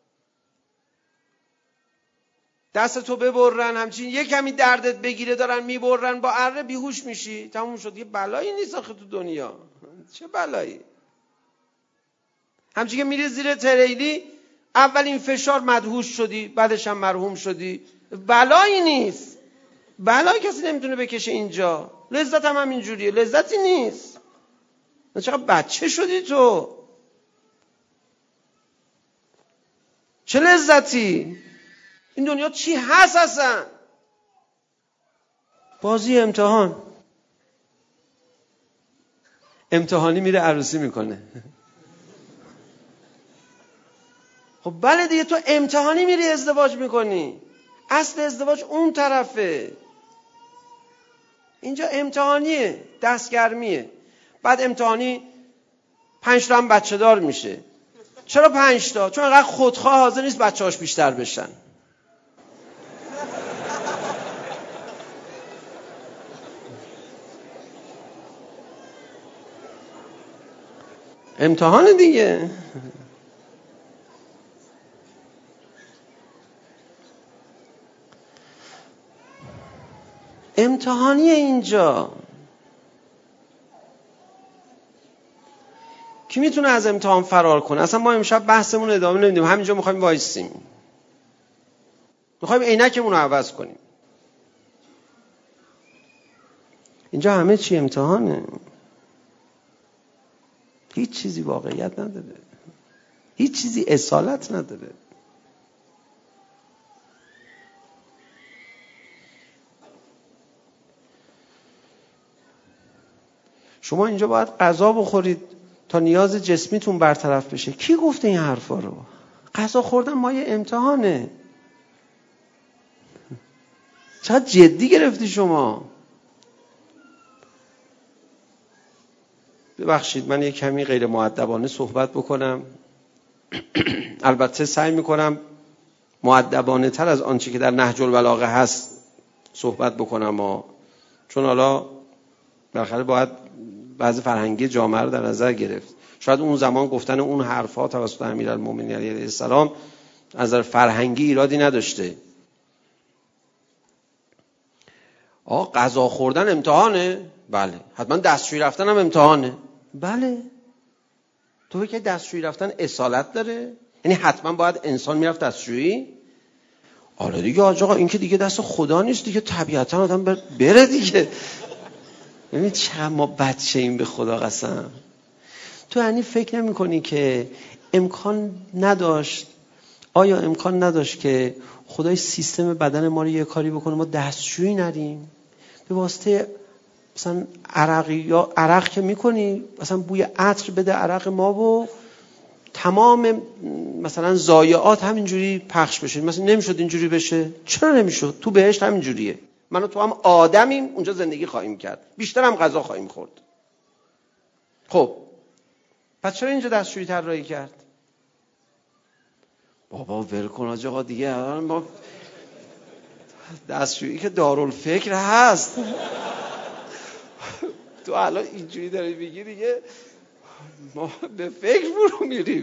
دست تو ببرن همچین یه کمی دردت بگیره دارن میبرن با اره بیهوش میشی، تموم شد. یه بلایی نیست آخه تو دنیا. چه بلایی؟ همچین که میری زیر تریلی اولین فشار مدهوش شدی، بعدش هم مرحوم شدی. بلایی نیست. بلایی کسی نمیتونه بکشه اینجا. لذت هم همینجوریه، لذتی نیست. چقدر بچه شدی تو؟ چه لذتی؟ این دنیا چی هست اصلا؟ بازی امتحان. امتحانی میره عروسی میکنه. خب بله دیگه، تو امتحانی میری ازدواج میکنی، اصل ازدواج اون طرفه، اینجا امتحانیه، دستگرمیه. بعد امتحانی 5 تا هم بچه دار میشه. چرا 5 تا؟ چون اینقدر خودخواه حاضر نیست بچه‌هاش بیشتر بشن. امتحان دیگه. امتحانیه اینجا. کی میتونه از امتحان فرار کنه؟ اصلا ما امشب بحثمون ادامه نمیدیم، همینجا میخوایم وایسیم، میخوایم عینکمون رو عوض کنیم. اینجا همه چی امتحانه. هیچ چیزی واقعیت نداره، هیچ چیزی اصالت نداره. شما اینجا باید غذا بخورید تا نیاز جسمیتون برطرف بشه. کی گفته این حرفا رو؟ غذا خوردن مایه امتحانه. چقدر جدی گرفتی شما. ببخشید من یک کمی غیر مؤدبانه صحبت بکنم. البته سعی میکنم مؤدبانه تر از آنچه که در نهج البلاغه هست صحبت بکنم چون حالا بالاخره باید بعضی فرهنگی جامعه رو در نظر گرفت. شاید اون زمان گفتن اون حرفا توسط امیرالمومنین علیه السلام از نظر فرهنگی ایرادی نداشته. غذا خوردن امتحانه؟ بله. حتما دستشویی رفتن هم امتحانه؟ بله. تو فکر دستشویی رفتن اصالت داره؟ یعنی حتما باید انسان میرفت دستشویی؟ آره دیگه آقا، این که دیگه دست خدا نیست دیگه، طبیعتا آدم بره دیگه. ببینید چقدر ما بچه این به خدا قسم. تو یعنی فکر نمی کنی که امکان نداشت، آیا امکان نداشت که خدای سیستم بدن ما رو یه کاری بکنه ما دستشویی نریم؟ به واسطه مثلا عرق که میکنی مثلا بوی عطر بده عرق ما و تمام مثلا ضایعات همینجوری پخش بشه. مثلا نمیشد اینجوری بشه؟ چرا نمیشد؟ تو بهشت همینجوریه. من و تو هم آدمیم، اونجا زندگی خواهیم کرد، بیشتر هم غذا خواهیم خورد. خب پس چرا اینجا دستشویی طراحی کرد؟ بابا ول کن آقا دیگه، ما دستشویی که دارالفکر هست. تو الان اینجوری داری میگی دیگه ما به فکر برو میریم.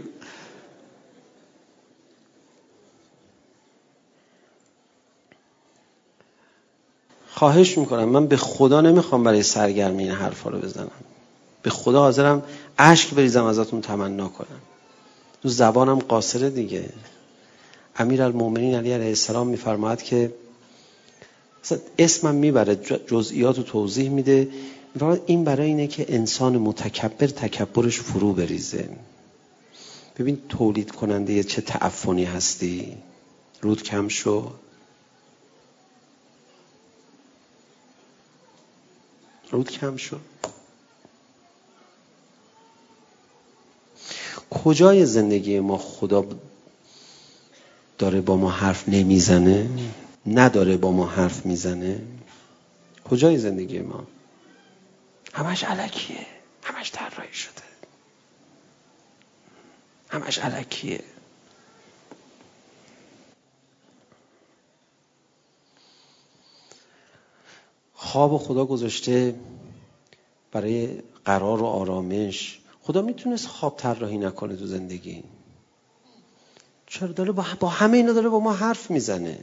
خواهش میکنم، من به خدا نمیخوام برای سرگرمی این حرفا رو بزنم، به خدا حاضرم اشک بریزم ازتون تمنا کنم. تو زبانم قاصره دیگه. امیرالمومنین علی علیه السلام میفرماید که اسمم میبره، جزئیات رو توضیح میده، میفرماید این برای اینه که انسان متکبر تکبرش فرو بریزه. ببین تولید کننده چه تعفنی هستی. رود کم شو. رود کم شو. کجای زندگی ما خدا داره با ما حرف نمیزنه؟ نداره با ما حرف میزنه؟ کجای زندگی ما؟ همش الکیه، همش طراحی شده، همش الکیه. خواب خدا گذاشته برای قرار و آرامش. خدا میتونست خواب طراحی نکنه تو زندگی؟ چرا داره با همه اینا داره با ما حرف میزنه؟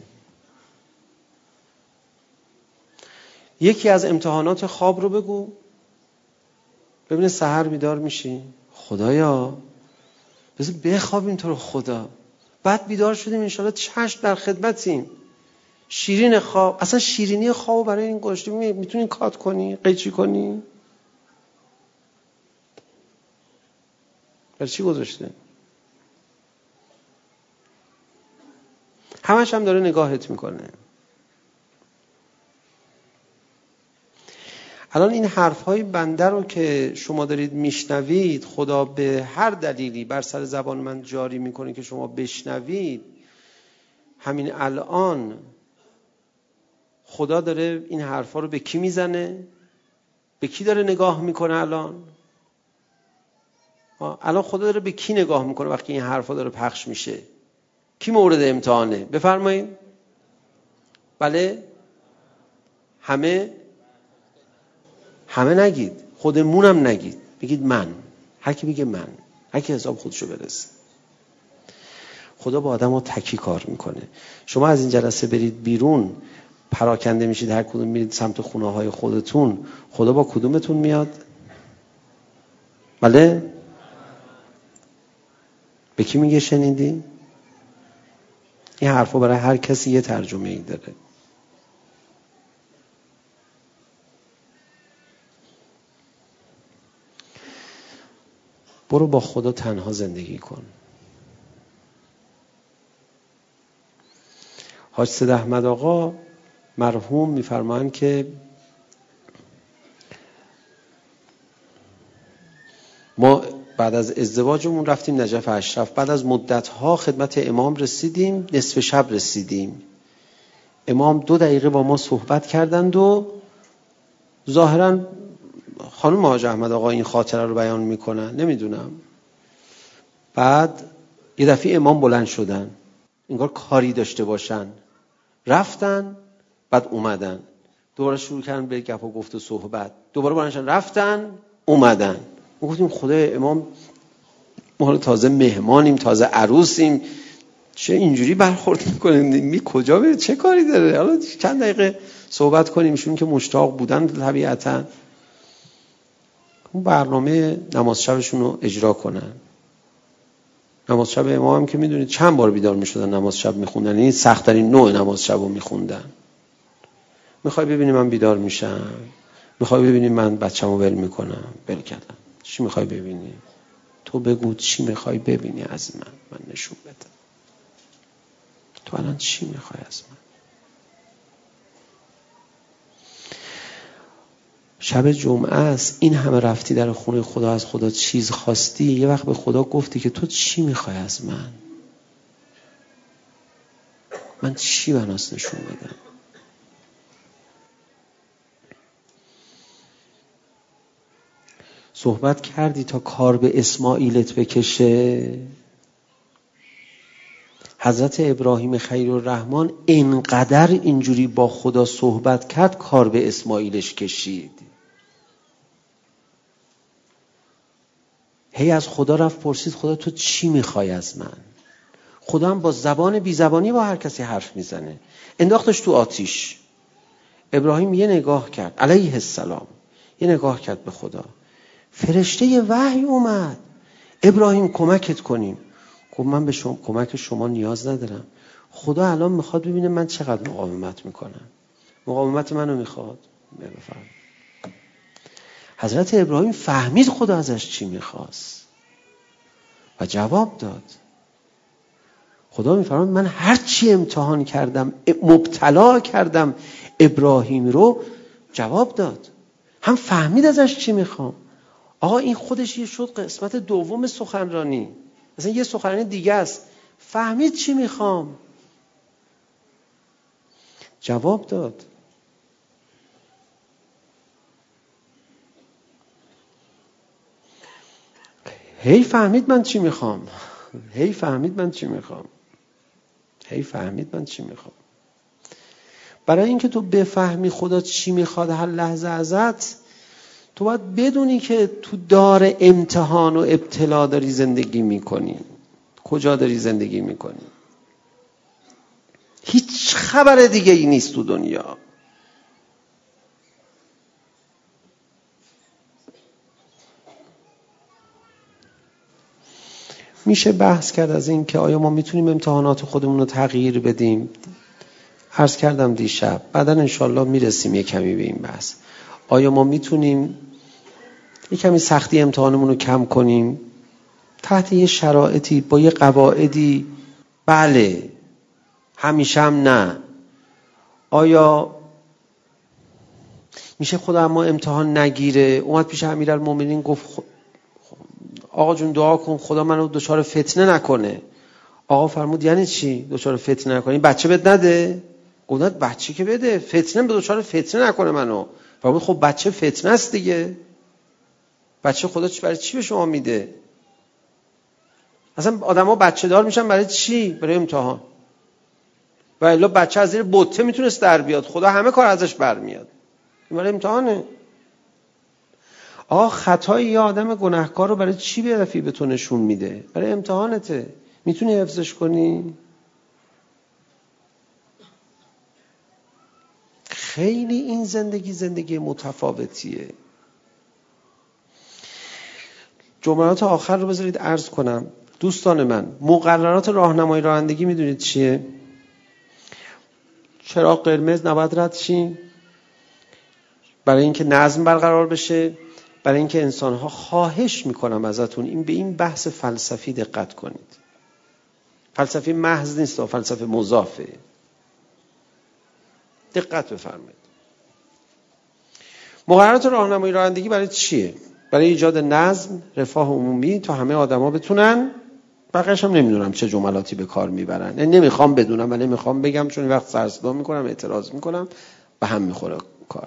یکی از امتحانات خواب رو بگو ببینه سحر بیدار میشی، خدایا بذار بخوابیم تو رو خدا. بعد بیدار شدیم انشالله چشم در خدمتیم. شیرین خواب، اصلا شیرینی خواب برای این گذاشتی، میتونی کات کنی، قیچی کنی؟ برای چی گذاشته؟ همش هم داره نگاهت میکنه. الان این حرفهای بنده رو که شما دارید میشنوید، خدا به هر دلیلی بر سر زبان من جاری میکنه که شما بشنوید. همین الان خدا داره این حرفا رو به کی میزنه؟ به کی داره نگاه میکنه الان خدا داره به کی نگاه میکنه وقتی این حرفا داره پخش میشه؟ کی مورد امتحانه؟ بفرمایید. بله؟ همه نگید، خودمونم نگید، بگید من. هر کی بگه من، هر کی حساب خودشو برسه. خدا با آدم ها تکی کار میکنه. شما از این جلسه برید بیرون، پراکنده میشید، هر کدوم میرید سمت خونه های خودتون، خدا با کدومتون میاد؟ بله؟ به کی میگه شنیدی؟ این حرفا برای هر کسی یه ترجمه ای داره. برو با خدا تنها زندگی کن. حاج سید احمد آقا مرحوم میفرمایند که ما بعد از ازدواجمون رفتیم نجف اشرف. بعد از مدت‌ها خدمت امام رسیدیم، نصف شب رسیدیم. امام 2 دقیقه با ما صحبت کردند و ظاهراً خانم حاج احمد آقا این خاطره رو بیان میکنن، نمیدونم. بعد یه دفعه امام بلند شدن، انگار کاری داشته باشن، رفتن، بعد اومدن، دوباره شروع کردن به گپ و گفت و صحبت، دوباره بلند شدن، رفتن، اومدن. ما گفتیم خدای امام، ما تازه مهمانیم، تازه عروسیم، چه اینجوری برخورد میکنه؟ کجا بره؟ چه کاری داره؟ حالا چند دقیقه صحبت کنیم. ایشون که مشتاق بودن طبیعتاً اون برنامه نماز شبشون رو اجرا کنن. نماز شب امام هم که میدونید چند بار بیدار میشدن نماز شب میخوندن. این سخت‌ترین نوع نماز شب رو میخوندن. میخوای ببینی من بیدار میشم؟ میخوای ببینی من بچه‌مو ول میکنم؟ ول کردم. چی میخوای ببینی؟ تو بگو چی میخوای ببینی از من نشون بده. تو الان چی میخوای از من؟ شب جمعه است، این همه رفتی در خونه خدا، از خدا چیز خواستی، یه وقت به خدا گفتی که تو چی میخوای از من چی بناس نشون بدم؟ صحبت کردی تا کار به اسماعیلت بکشه؟ حضرت ابراهیم خلیل‌الرحمن انقدر اینجوری با خدا صحبت کرد کار به اسماعیلش کشید. هی از خدا رفت پرسید خدا تو چی میخوای از من؟ خدا هم با زبان بی زبانی با هر کسی حرف میزنه. انداختش تو آتیش. ابراهیم یه نگاه کرد علیه السلام، یه نگاه کرد به خدا. فرشته یه وحی اومد، ابراهیم کمکت کنیم. گفت من به کمک شما نیاز ندارم. خدا الان میخواد ببینه من چقدر مقاومت میکنم. مقاومت منو میخواد. بفرمایید. حضرت ابراهیم فهمید خدا ازش چی میخواست و جواب داد. خدا میفرماید من هر چی امتحان کردم، مبتلا کردم ابراهیم رو، جواب داد. هم فهمید ازش چی میخوام. آقا این خودش یه شد قسمت دوم سخنرانی، مثلا یه سخنرانی دیگه است. فهمید چی میخوام، جواب داد. هی فهمید من چی میخوام، هی فهمید من چی میخوام، هی فهمید من چی میخوام. برای اینکه تو بفهمی خدا چی میخواد هر لحظه ازت، تو باید بدونی که تو دار امتحان و ابتلا داری زندگی میکنی. کجا داری زندگی میکنی؟ هیچ خبر دیگه ای نیست تو دنیا. میشه بحث کرد از این که آیا ما میتونیم امتحانات خودمون رو تغییر بدیم. عرض کردم دیشب، بعدا انشالله میرسیم یه کمی به این بحث. آیا ما میتونیم یه کمی سختی امتحانمون رو کم کنیم تحت یه شرایطی با یه قواعدی؟ بله، همیشه هم نه. آیا میشه خدا ما امتحان نگیره. اومد پیش امیرالمومنین گفت آقا جون دعا کن خدا منو دچار فتنه نکنه. آقا فرمود یعنی چی دچار فتنه نکنه؟ بچه بد نده؟ گفت بچه که بده، فتنه به دچار فتنه نکنه منو. فرمود خب بچه فتنه است دیگه. بچه خدا برای چی به شما میده؟ اصلا آدما بچه دار میشن برای چی؟ برای امتحان. و الا بچه از زیر بطه میتونست در بیاد، خدا همه کار ازش برمیاد. این برای امتحانه. خطای یه آدم گناهکار رو برای چی به رفی به تو نشون میده؟ برای امتحانته. میتونی حفظش کنی؟ خیلی این زندگی متفاوتیه. جملات آخر رو بذارید عرض کنم. دوستان من، مقررات راهنمایی رانندگی میدونید چیه؟ چراغ قرمز نباید رد شیم، برای اینکه نظم برقرار بشه، برای اینکه انسان‌ها، خواهش میکنم ازتون به این بحث فلسفی دقت کنید. فلسفی محض نیست، فلسفه مضافه. دقت بفرمایید. مقررات راهنمایی رانندگی برای چیه؟ برای ایجاد نظم، رفاه عمومی تا همه آدما بتونن. بقیه‌اش هم نمیدونم چه جملاتی به کار میبرن. نمیخوام بدونم و نمیخوام بگم، چون وقت سر صدا میکنم، اعتراض میکنم، به هم میخوره کار.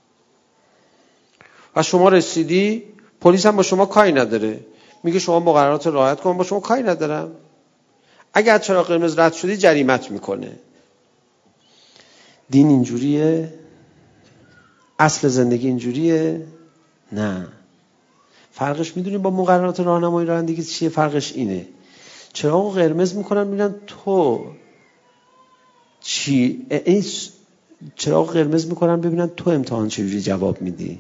و شما رسیدی، پلیس هم با شما کاری نداره، میگه شما مقررات رعایت کن، با شما کاری ندارم. اگر چراغ قرمز رد شدی جریمت میکنه. دین اینجوریه؟ اصل زندگی اینجوریه؟ نه. فرقش میدونی با مقررات راهنمایی رانندگی چیه؟ فرقش اینه. چراغ قرمز میکنن میگن تو چی؟ چراغ قرمز میکنن ببینن تو امتحان چجوری جواب میدی.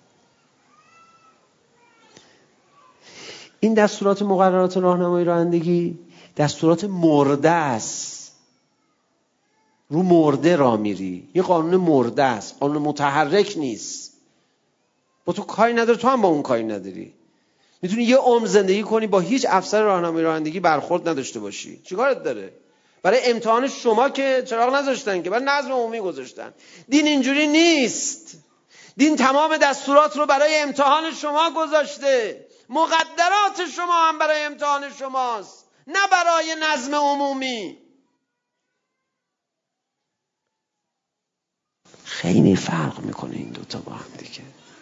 این دستورات مقررات راهنمایی رانندگی دستورات مرده است. رو مرده راه میری. یه قانون مرده است، قانون متحرک نیست. با تو کاری نداره، تو هم با اون کاری نداری. میتونی یه عمر زندگی کنی با هیچ افسر راهنمایی رانندگی برخورد نداشته باشی. چیکارت داره؟ برای امتحان شما که چراغ نذاشتن، که برای نظم عمومی گذاشتن. دین اینجوری نیست. دین تمام دستورات رو برای امتحان شما گذاشته. مقدرات شما هم برای امتحان شماست، نه برای نظم عمومی. خیلی فرق میکنه این دوتا با هم دیگه.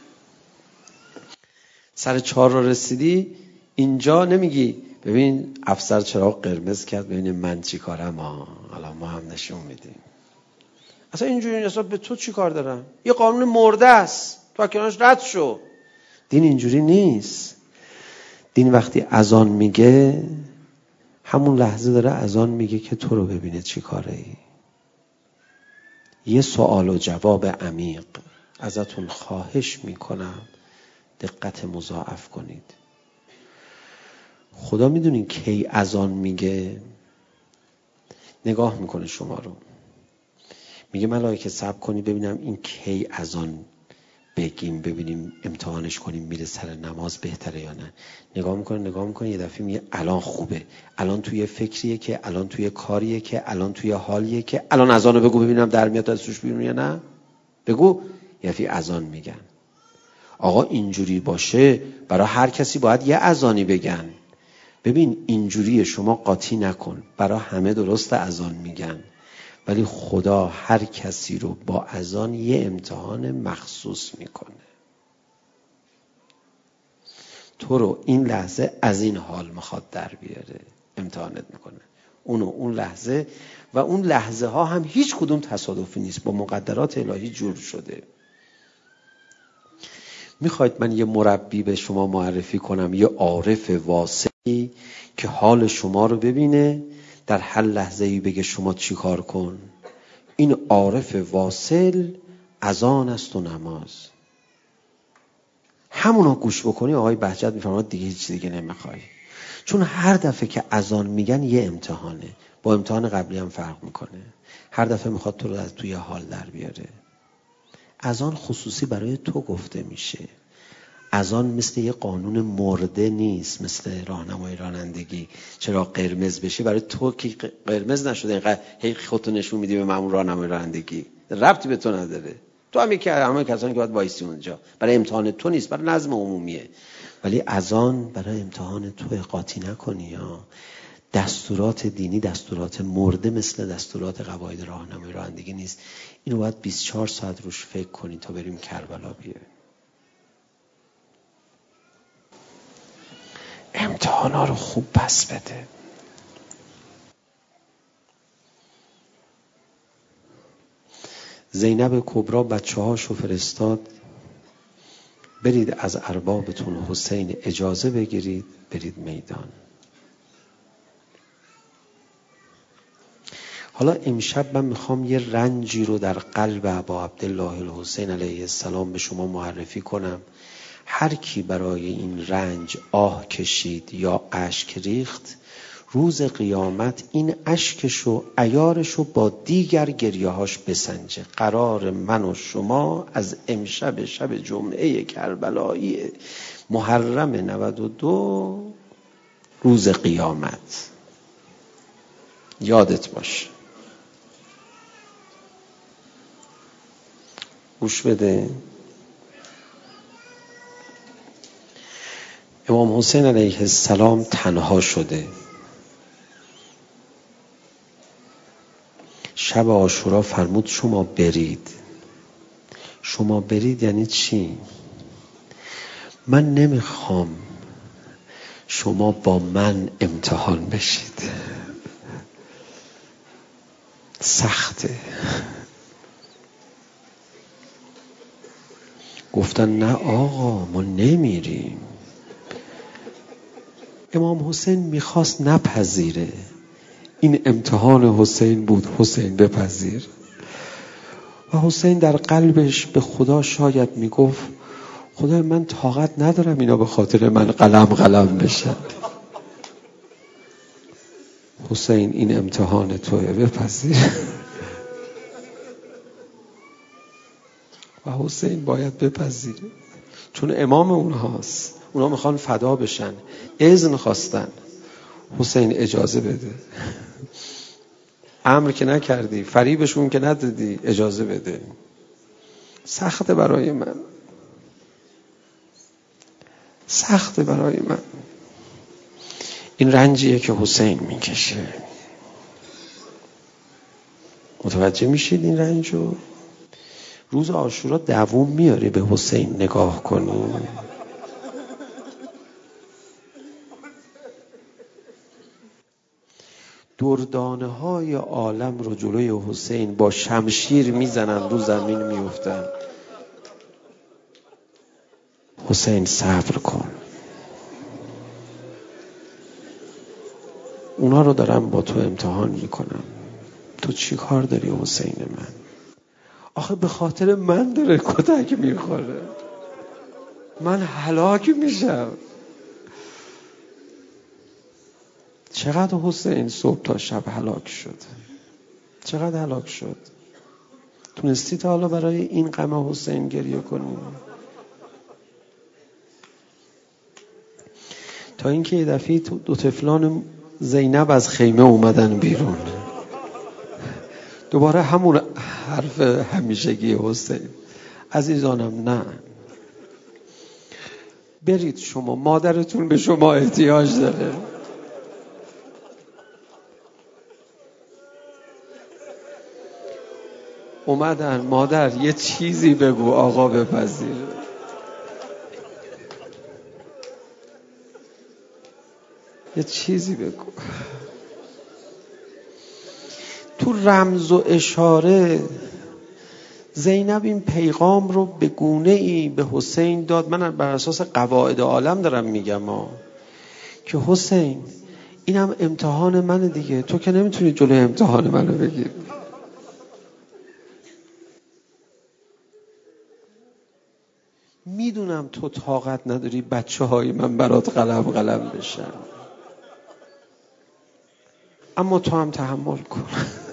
سر 4 رو رسیدی، اینجا نمیگی ببین افسر چراغ قرمز کرد ببین من چی کارم، حالا ما هم نشون میدیم. اصلا اینجوری اصلا به تو چی کار دارم؟ یه قانون مرده است، تو کنارش رد شو. دین اینجوری نیست. دین وقتی اذان میگه همون لحظه داره اذان میگه که تو رو ببینه چی کاره ای. یه سوال و جواب عمیق ازتون خواهش میکنم دقت مضاعف کنید. خدا میدونین کی اذان میگه؟ نگاه میکنه شما رو، میگه ملائکه صبر کنی ببینم این کی اذان بگیم، ببینیم امتحانش کنیم میره سر نماز بهتره یا نه. نگاه میکنه یه دفعه میگه الان خوبه، الان توی فکریه که، الان توی کاریه که، الان توی حالیه که، الان اذانو بگو ببینم در میاد از توش بیرون یا نه. بگو. یه دفعه اذان میگن. آقا اینجوری باشه برای هر کسی باید یه اذانی بگن. ببین اینجوریه، شما قاطی نکن، برای همه درست اذان میگن، ولی خدا هر کسی رو با اذان یه امتحان مخصوص میکنه. تو رو این لحظه از این حال میخواد در بیاره، امتحانت میکنه. اون لحظه و اون لحظه ها هم هیچ کدوم تصادفی نیست، با مقدرات الهی جور شده. میخواید من یه مربی به شما معرفی کنم، یه عارف واصلی که حال شما رو ببینه، در هر لحظه‌ای بگه شما چی کار کن. این عارف واصل اذان است و نماز. همونا گوش بکنی آقای بهجت میفرماد دیگه هیچ دیگه نمیخوای. چون هر دفعه که اذان میگن یه امتحانه، با امتحان قبلی هم فرق میکنه. هر دفعه میخواد تو رو از توی حال در بیاره. اذان خصوصی برای تو گفته میشه. اذان مثل یه قانون مرده نیست، مثل راهنمای رانندگی. چرا قرمز بشه برای تو که قرمز نشده اینقدر هی خودتو نشون میدی به مامور راهنمای رانندگی، ربطی به تو نداره. تو هم یکی همه کسانی که باید وایسی اونجا. برای امتحان تو نیست، برای نظم عمومیه. ولی اذان برای امتحان تو، قاطی نکنی یا دستورات دینی دستورات مرده مثل دستورات قواعد راهنمایی رانندگی نیست. اینو باید 24 ساعت روش فکر کنی تا بریم کربلا بیه. امتحانا رو خوب پس بده. زینب کبرا بچه‌هاشو فرستاد برید از اربابتون حسین اجازه بگیرید برید میدان. حالا امشب من میخوام یه رنجی رو در قلب ابا عبدالله الحسین علیه السلام به شما معرفی کنم. هر کی برای این رنج آه کشید یا اشک ریخت، روز قیامت این اشکشو عیارشو با دیگر گریه‌هاش بسنجه. قرار من و شما از امشب شب جمعه کربلایی محرم 92 روز قیامت یادت باشه. گوش بده. امام حسین علیه السلام تنها شده. شب عاشورا فرمود شما برید. شما برید یعنی چی؟ من نمیخوام شما با من امتحان بشید. سخته. گفتن نه آقا ما نمیریم. امام حسین میخواست نپذیره. این امتحان حسین بود، حسین بپذیر. و حسین در قلبش به خدا شاید میگفت خدای من طاقت ندارم اینا به خاطر من قلم بشن. حسین این امتحان توه بپذیر. و حسین باید بپذیره چون امام اونهاست. اونا میخوان فدا بشن، اذن خواستن. حسین اجازه بده. امر که نکردی، فریبشون که ندادی، اجازه بده. سخته برای من، سخته برای من. این رنجیه که حسین میکشه. متوجه میشید این رنجو؟ روز عاشورا دووم میاره به حسین نگاه کنی. دردانه های عالم رو جلوی حسین با شمشیر میزنن، رو زمین میفتن. حسین صبر کن. اونا رو دارم با تو امتحان میکنم. تو چی کار داری حسین من؟ آخه به خاطر من داره کتک میخوره. من هلاک میشم. چقدر حسین صبح تا شب هلاک شد. چقدر هلاک شد. تونستی تا حالا برای این غم حسین گریه کنی؟ تا اینکه یه دفعه دو طفلان زینب از خیمه اومدن بیرون. دوباره همون حرف همیشگی حسین. عزیزانم نه، برید شما، مادرتون به شما احتیاج داره. اومدن مادر یه چیزی بگو آقا بپذیر. یه چیزی بگو. تو رمز و اشاره زینب این پیغام رو به گونه‌ای به حسین داد. من بر اساس قواعد عالم دارم میگم که حسین اینم امتحان منه دیگه. تو که نمیتونی جلوی امتحان منو بگیری. میدونم تو طاقت نداری بچه های من برات قلم بشن، اما تو هم تحمل کن.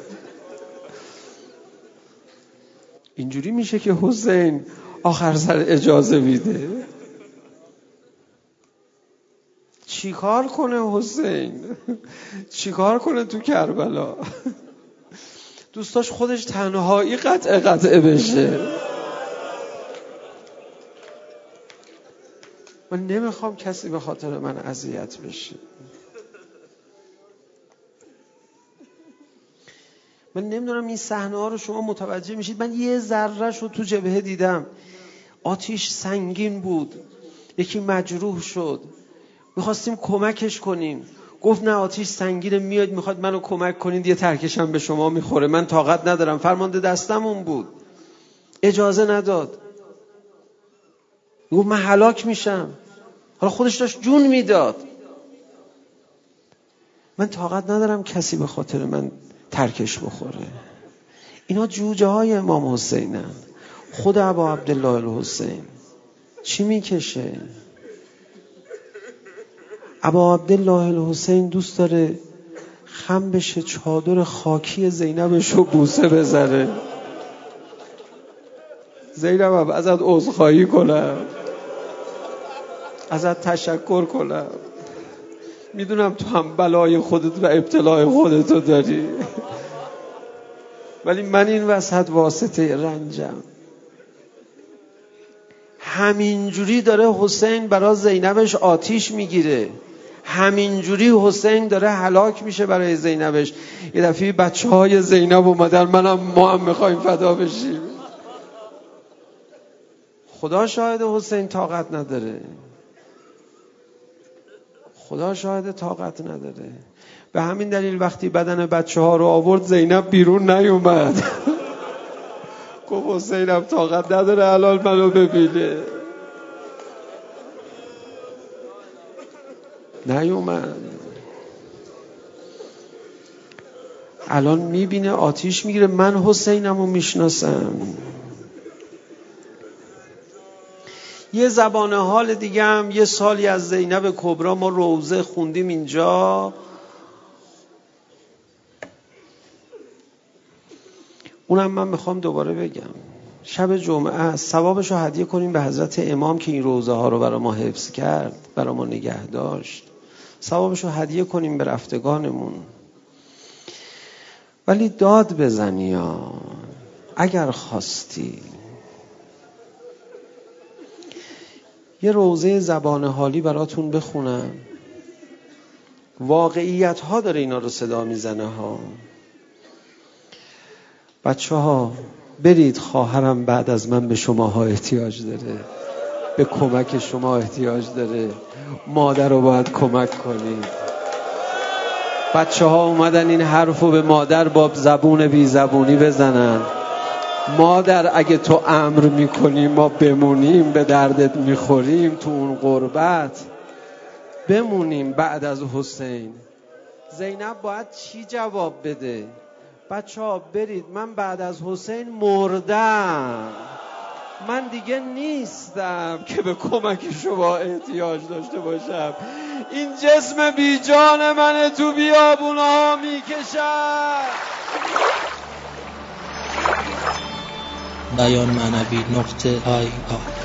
اینجوری میشه که حسین آخر سر اجازه میده. چیکار کنه حسین؟ چیکار کنه تو کربلا؟ دوستاش خودش تنهایی قطعه بشه. من نمیخوام کسی به خاطر من اذیت بشه. من نمیدونم این صحنه ها رو شما متوجه میشید؟ من یه ذره‌اش رو تو جبهه دیدم. آتیش سنگین بود، یکی مجروح شد، میخواستیم کمکش کنیم. گفت نه آتیش سنگینه، میاد میخواد منو کمک کنید، یه ترکشم به شما میخوره. من طاقت ندارم، فرمانده دستمون بود، اجازه نداد. گفت من هلاک میشم. حالا خودش داشت جون میداد. من طاقت ندارم کسی به خاطر من ترکش بخوره. اینا جوجه های امام حسینن. خود ابا عبدالله الحسین چی میکشه؟ ابا عبدالله الحسین دوست داره خم بشه، چادر خاکی زینبش رو بوسه بزنه. زینب ازت عذرخواهی کنم، ازت تشکر کنم، میدونم تو هم بلای خودت و ابتلای خودتو داری، ولی من این وسط واسطه رنجم. همینجوری داره حسین برای زینبش آتیش میگیره، همینجوری حسین داره هلاک میشه برای زینبش. یه دفعه بچه‌های زینب اومدن، ما هم میخوایم فدا بشیم. خدا شاهد حسین طاقت نداره، خدا شاهد طاقت نداره. به همین دلیل وقتی بدن بچه‌ها رو آورد زینب بیرون نیومد. گفت حسینم طاقت نداره الان منو ببینه. نیومد. الان میبینه آتیش میگیره. من حسینمو میشناسم. یه زبان حال دیگه هم، یه سالی از زینب کبرا ما روزه خوندیم اینجا. اونم من میخوام دوباره بگم. شب جمعه است، ثوابشو هدیه کنیم به حضرت امام که این روزه ها رو برای ما حفظ کرد، برای ما نگه داشت. ثوابشو هدیه کنیم به رفتگانمون. ولی داد بزنی ها اگر خواستی. یه روزه زبان حالی براتون بخونم. واقعیت ها داره اینا رو صدا میزنه ها. بچه ها برید، خواهرم بعد از من به شماها احتیاج داره، به کمک شما احتیاج داره. مادر رو باید کمک کنید. بچه ها اومدن این حرفو به مادر با زبون بی زبونی بزنن. مادر اگه تو امر میکنی ما بمونیم، به دردت میخوریم، تو اون غربت بمونیم بعد از حسین. زینب باید چی جواب بده؟ بچه ها برید، من بعد از حسین مردم، من دیگه نیستم که به کمک شما احتیاج داشته باشم. این جسم بی جان من تو بیابونها میکشد. بیان معنوی .ir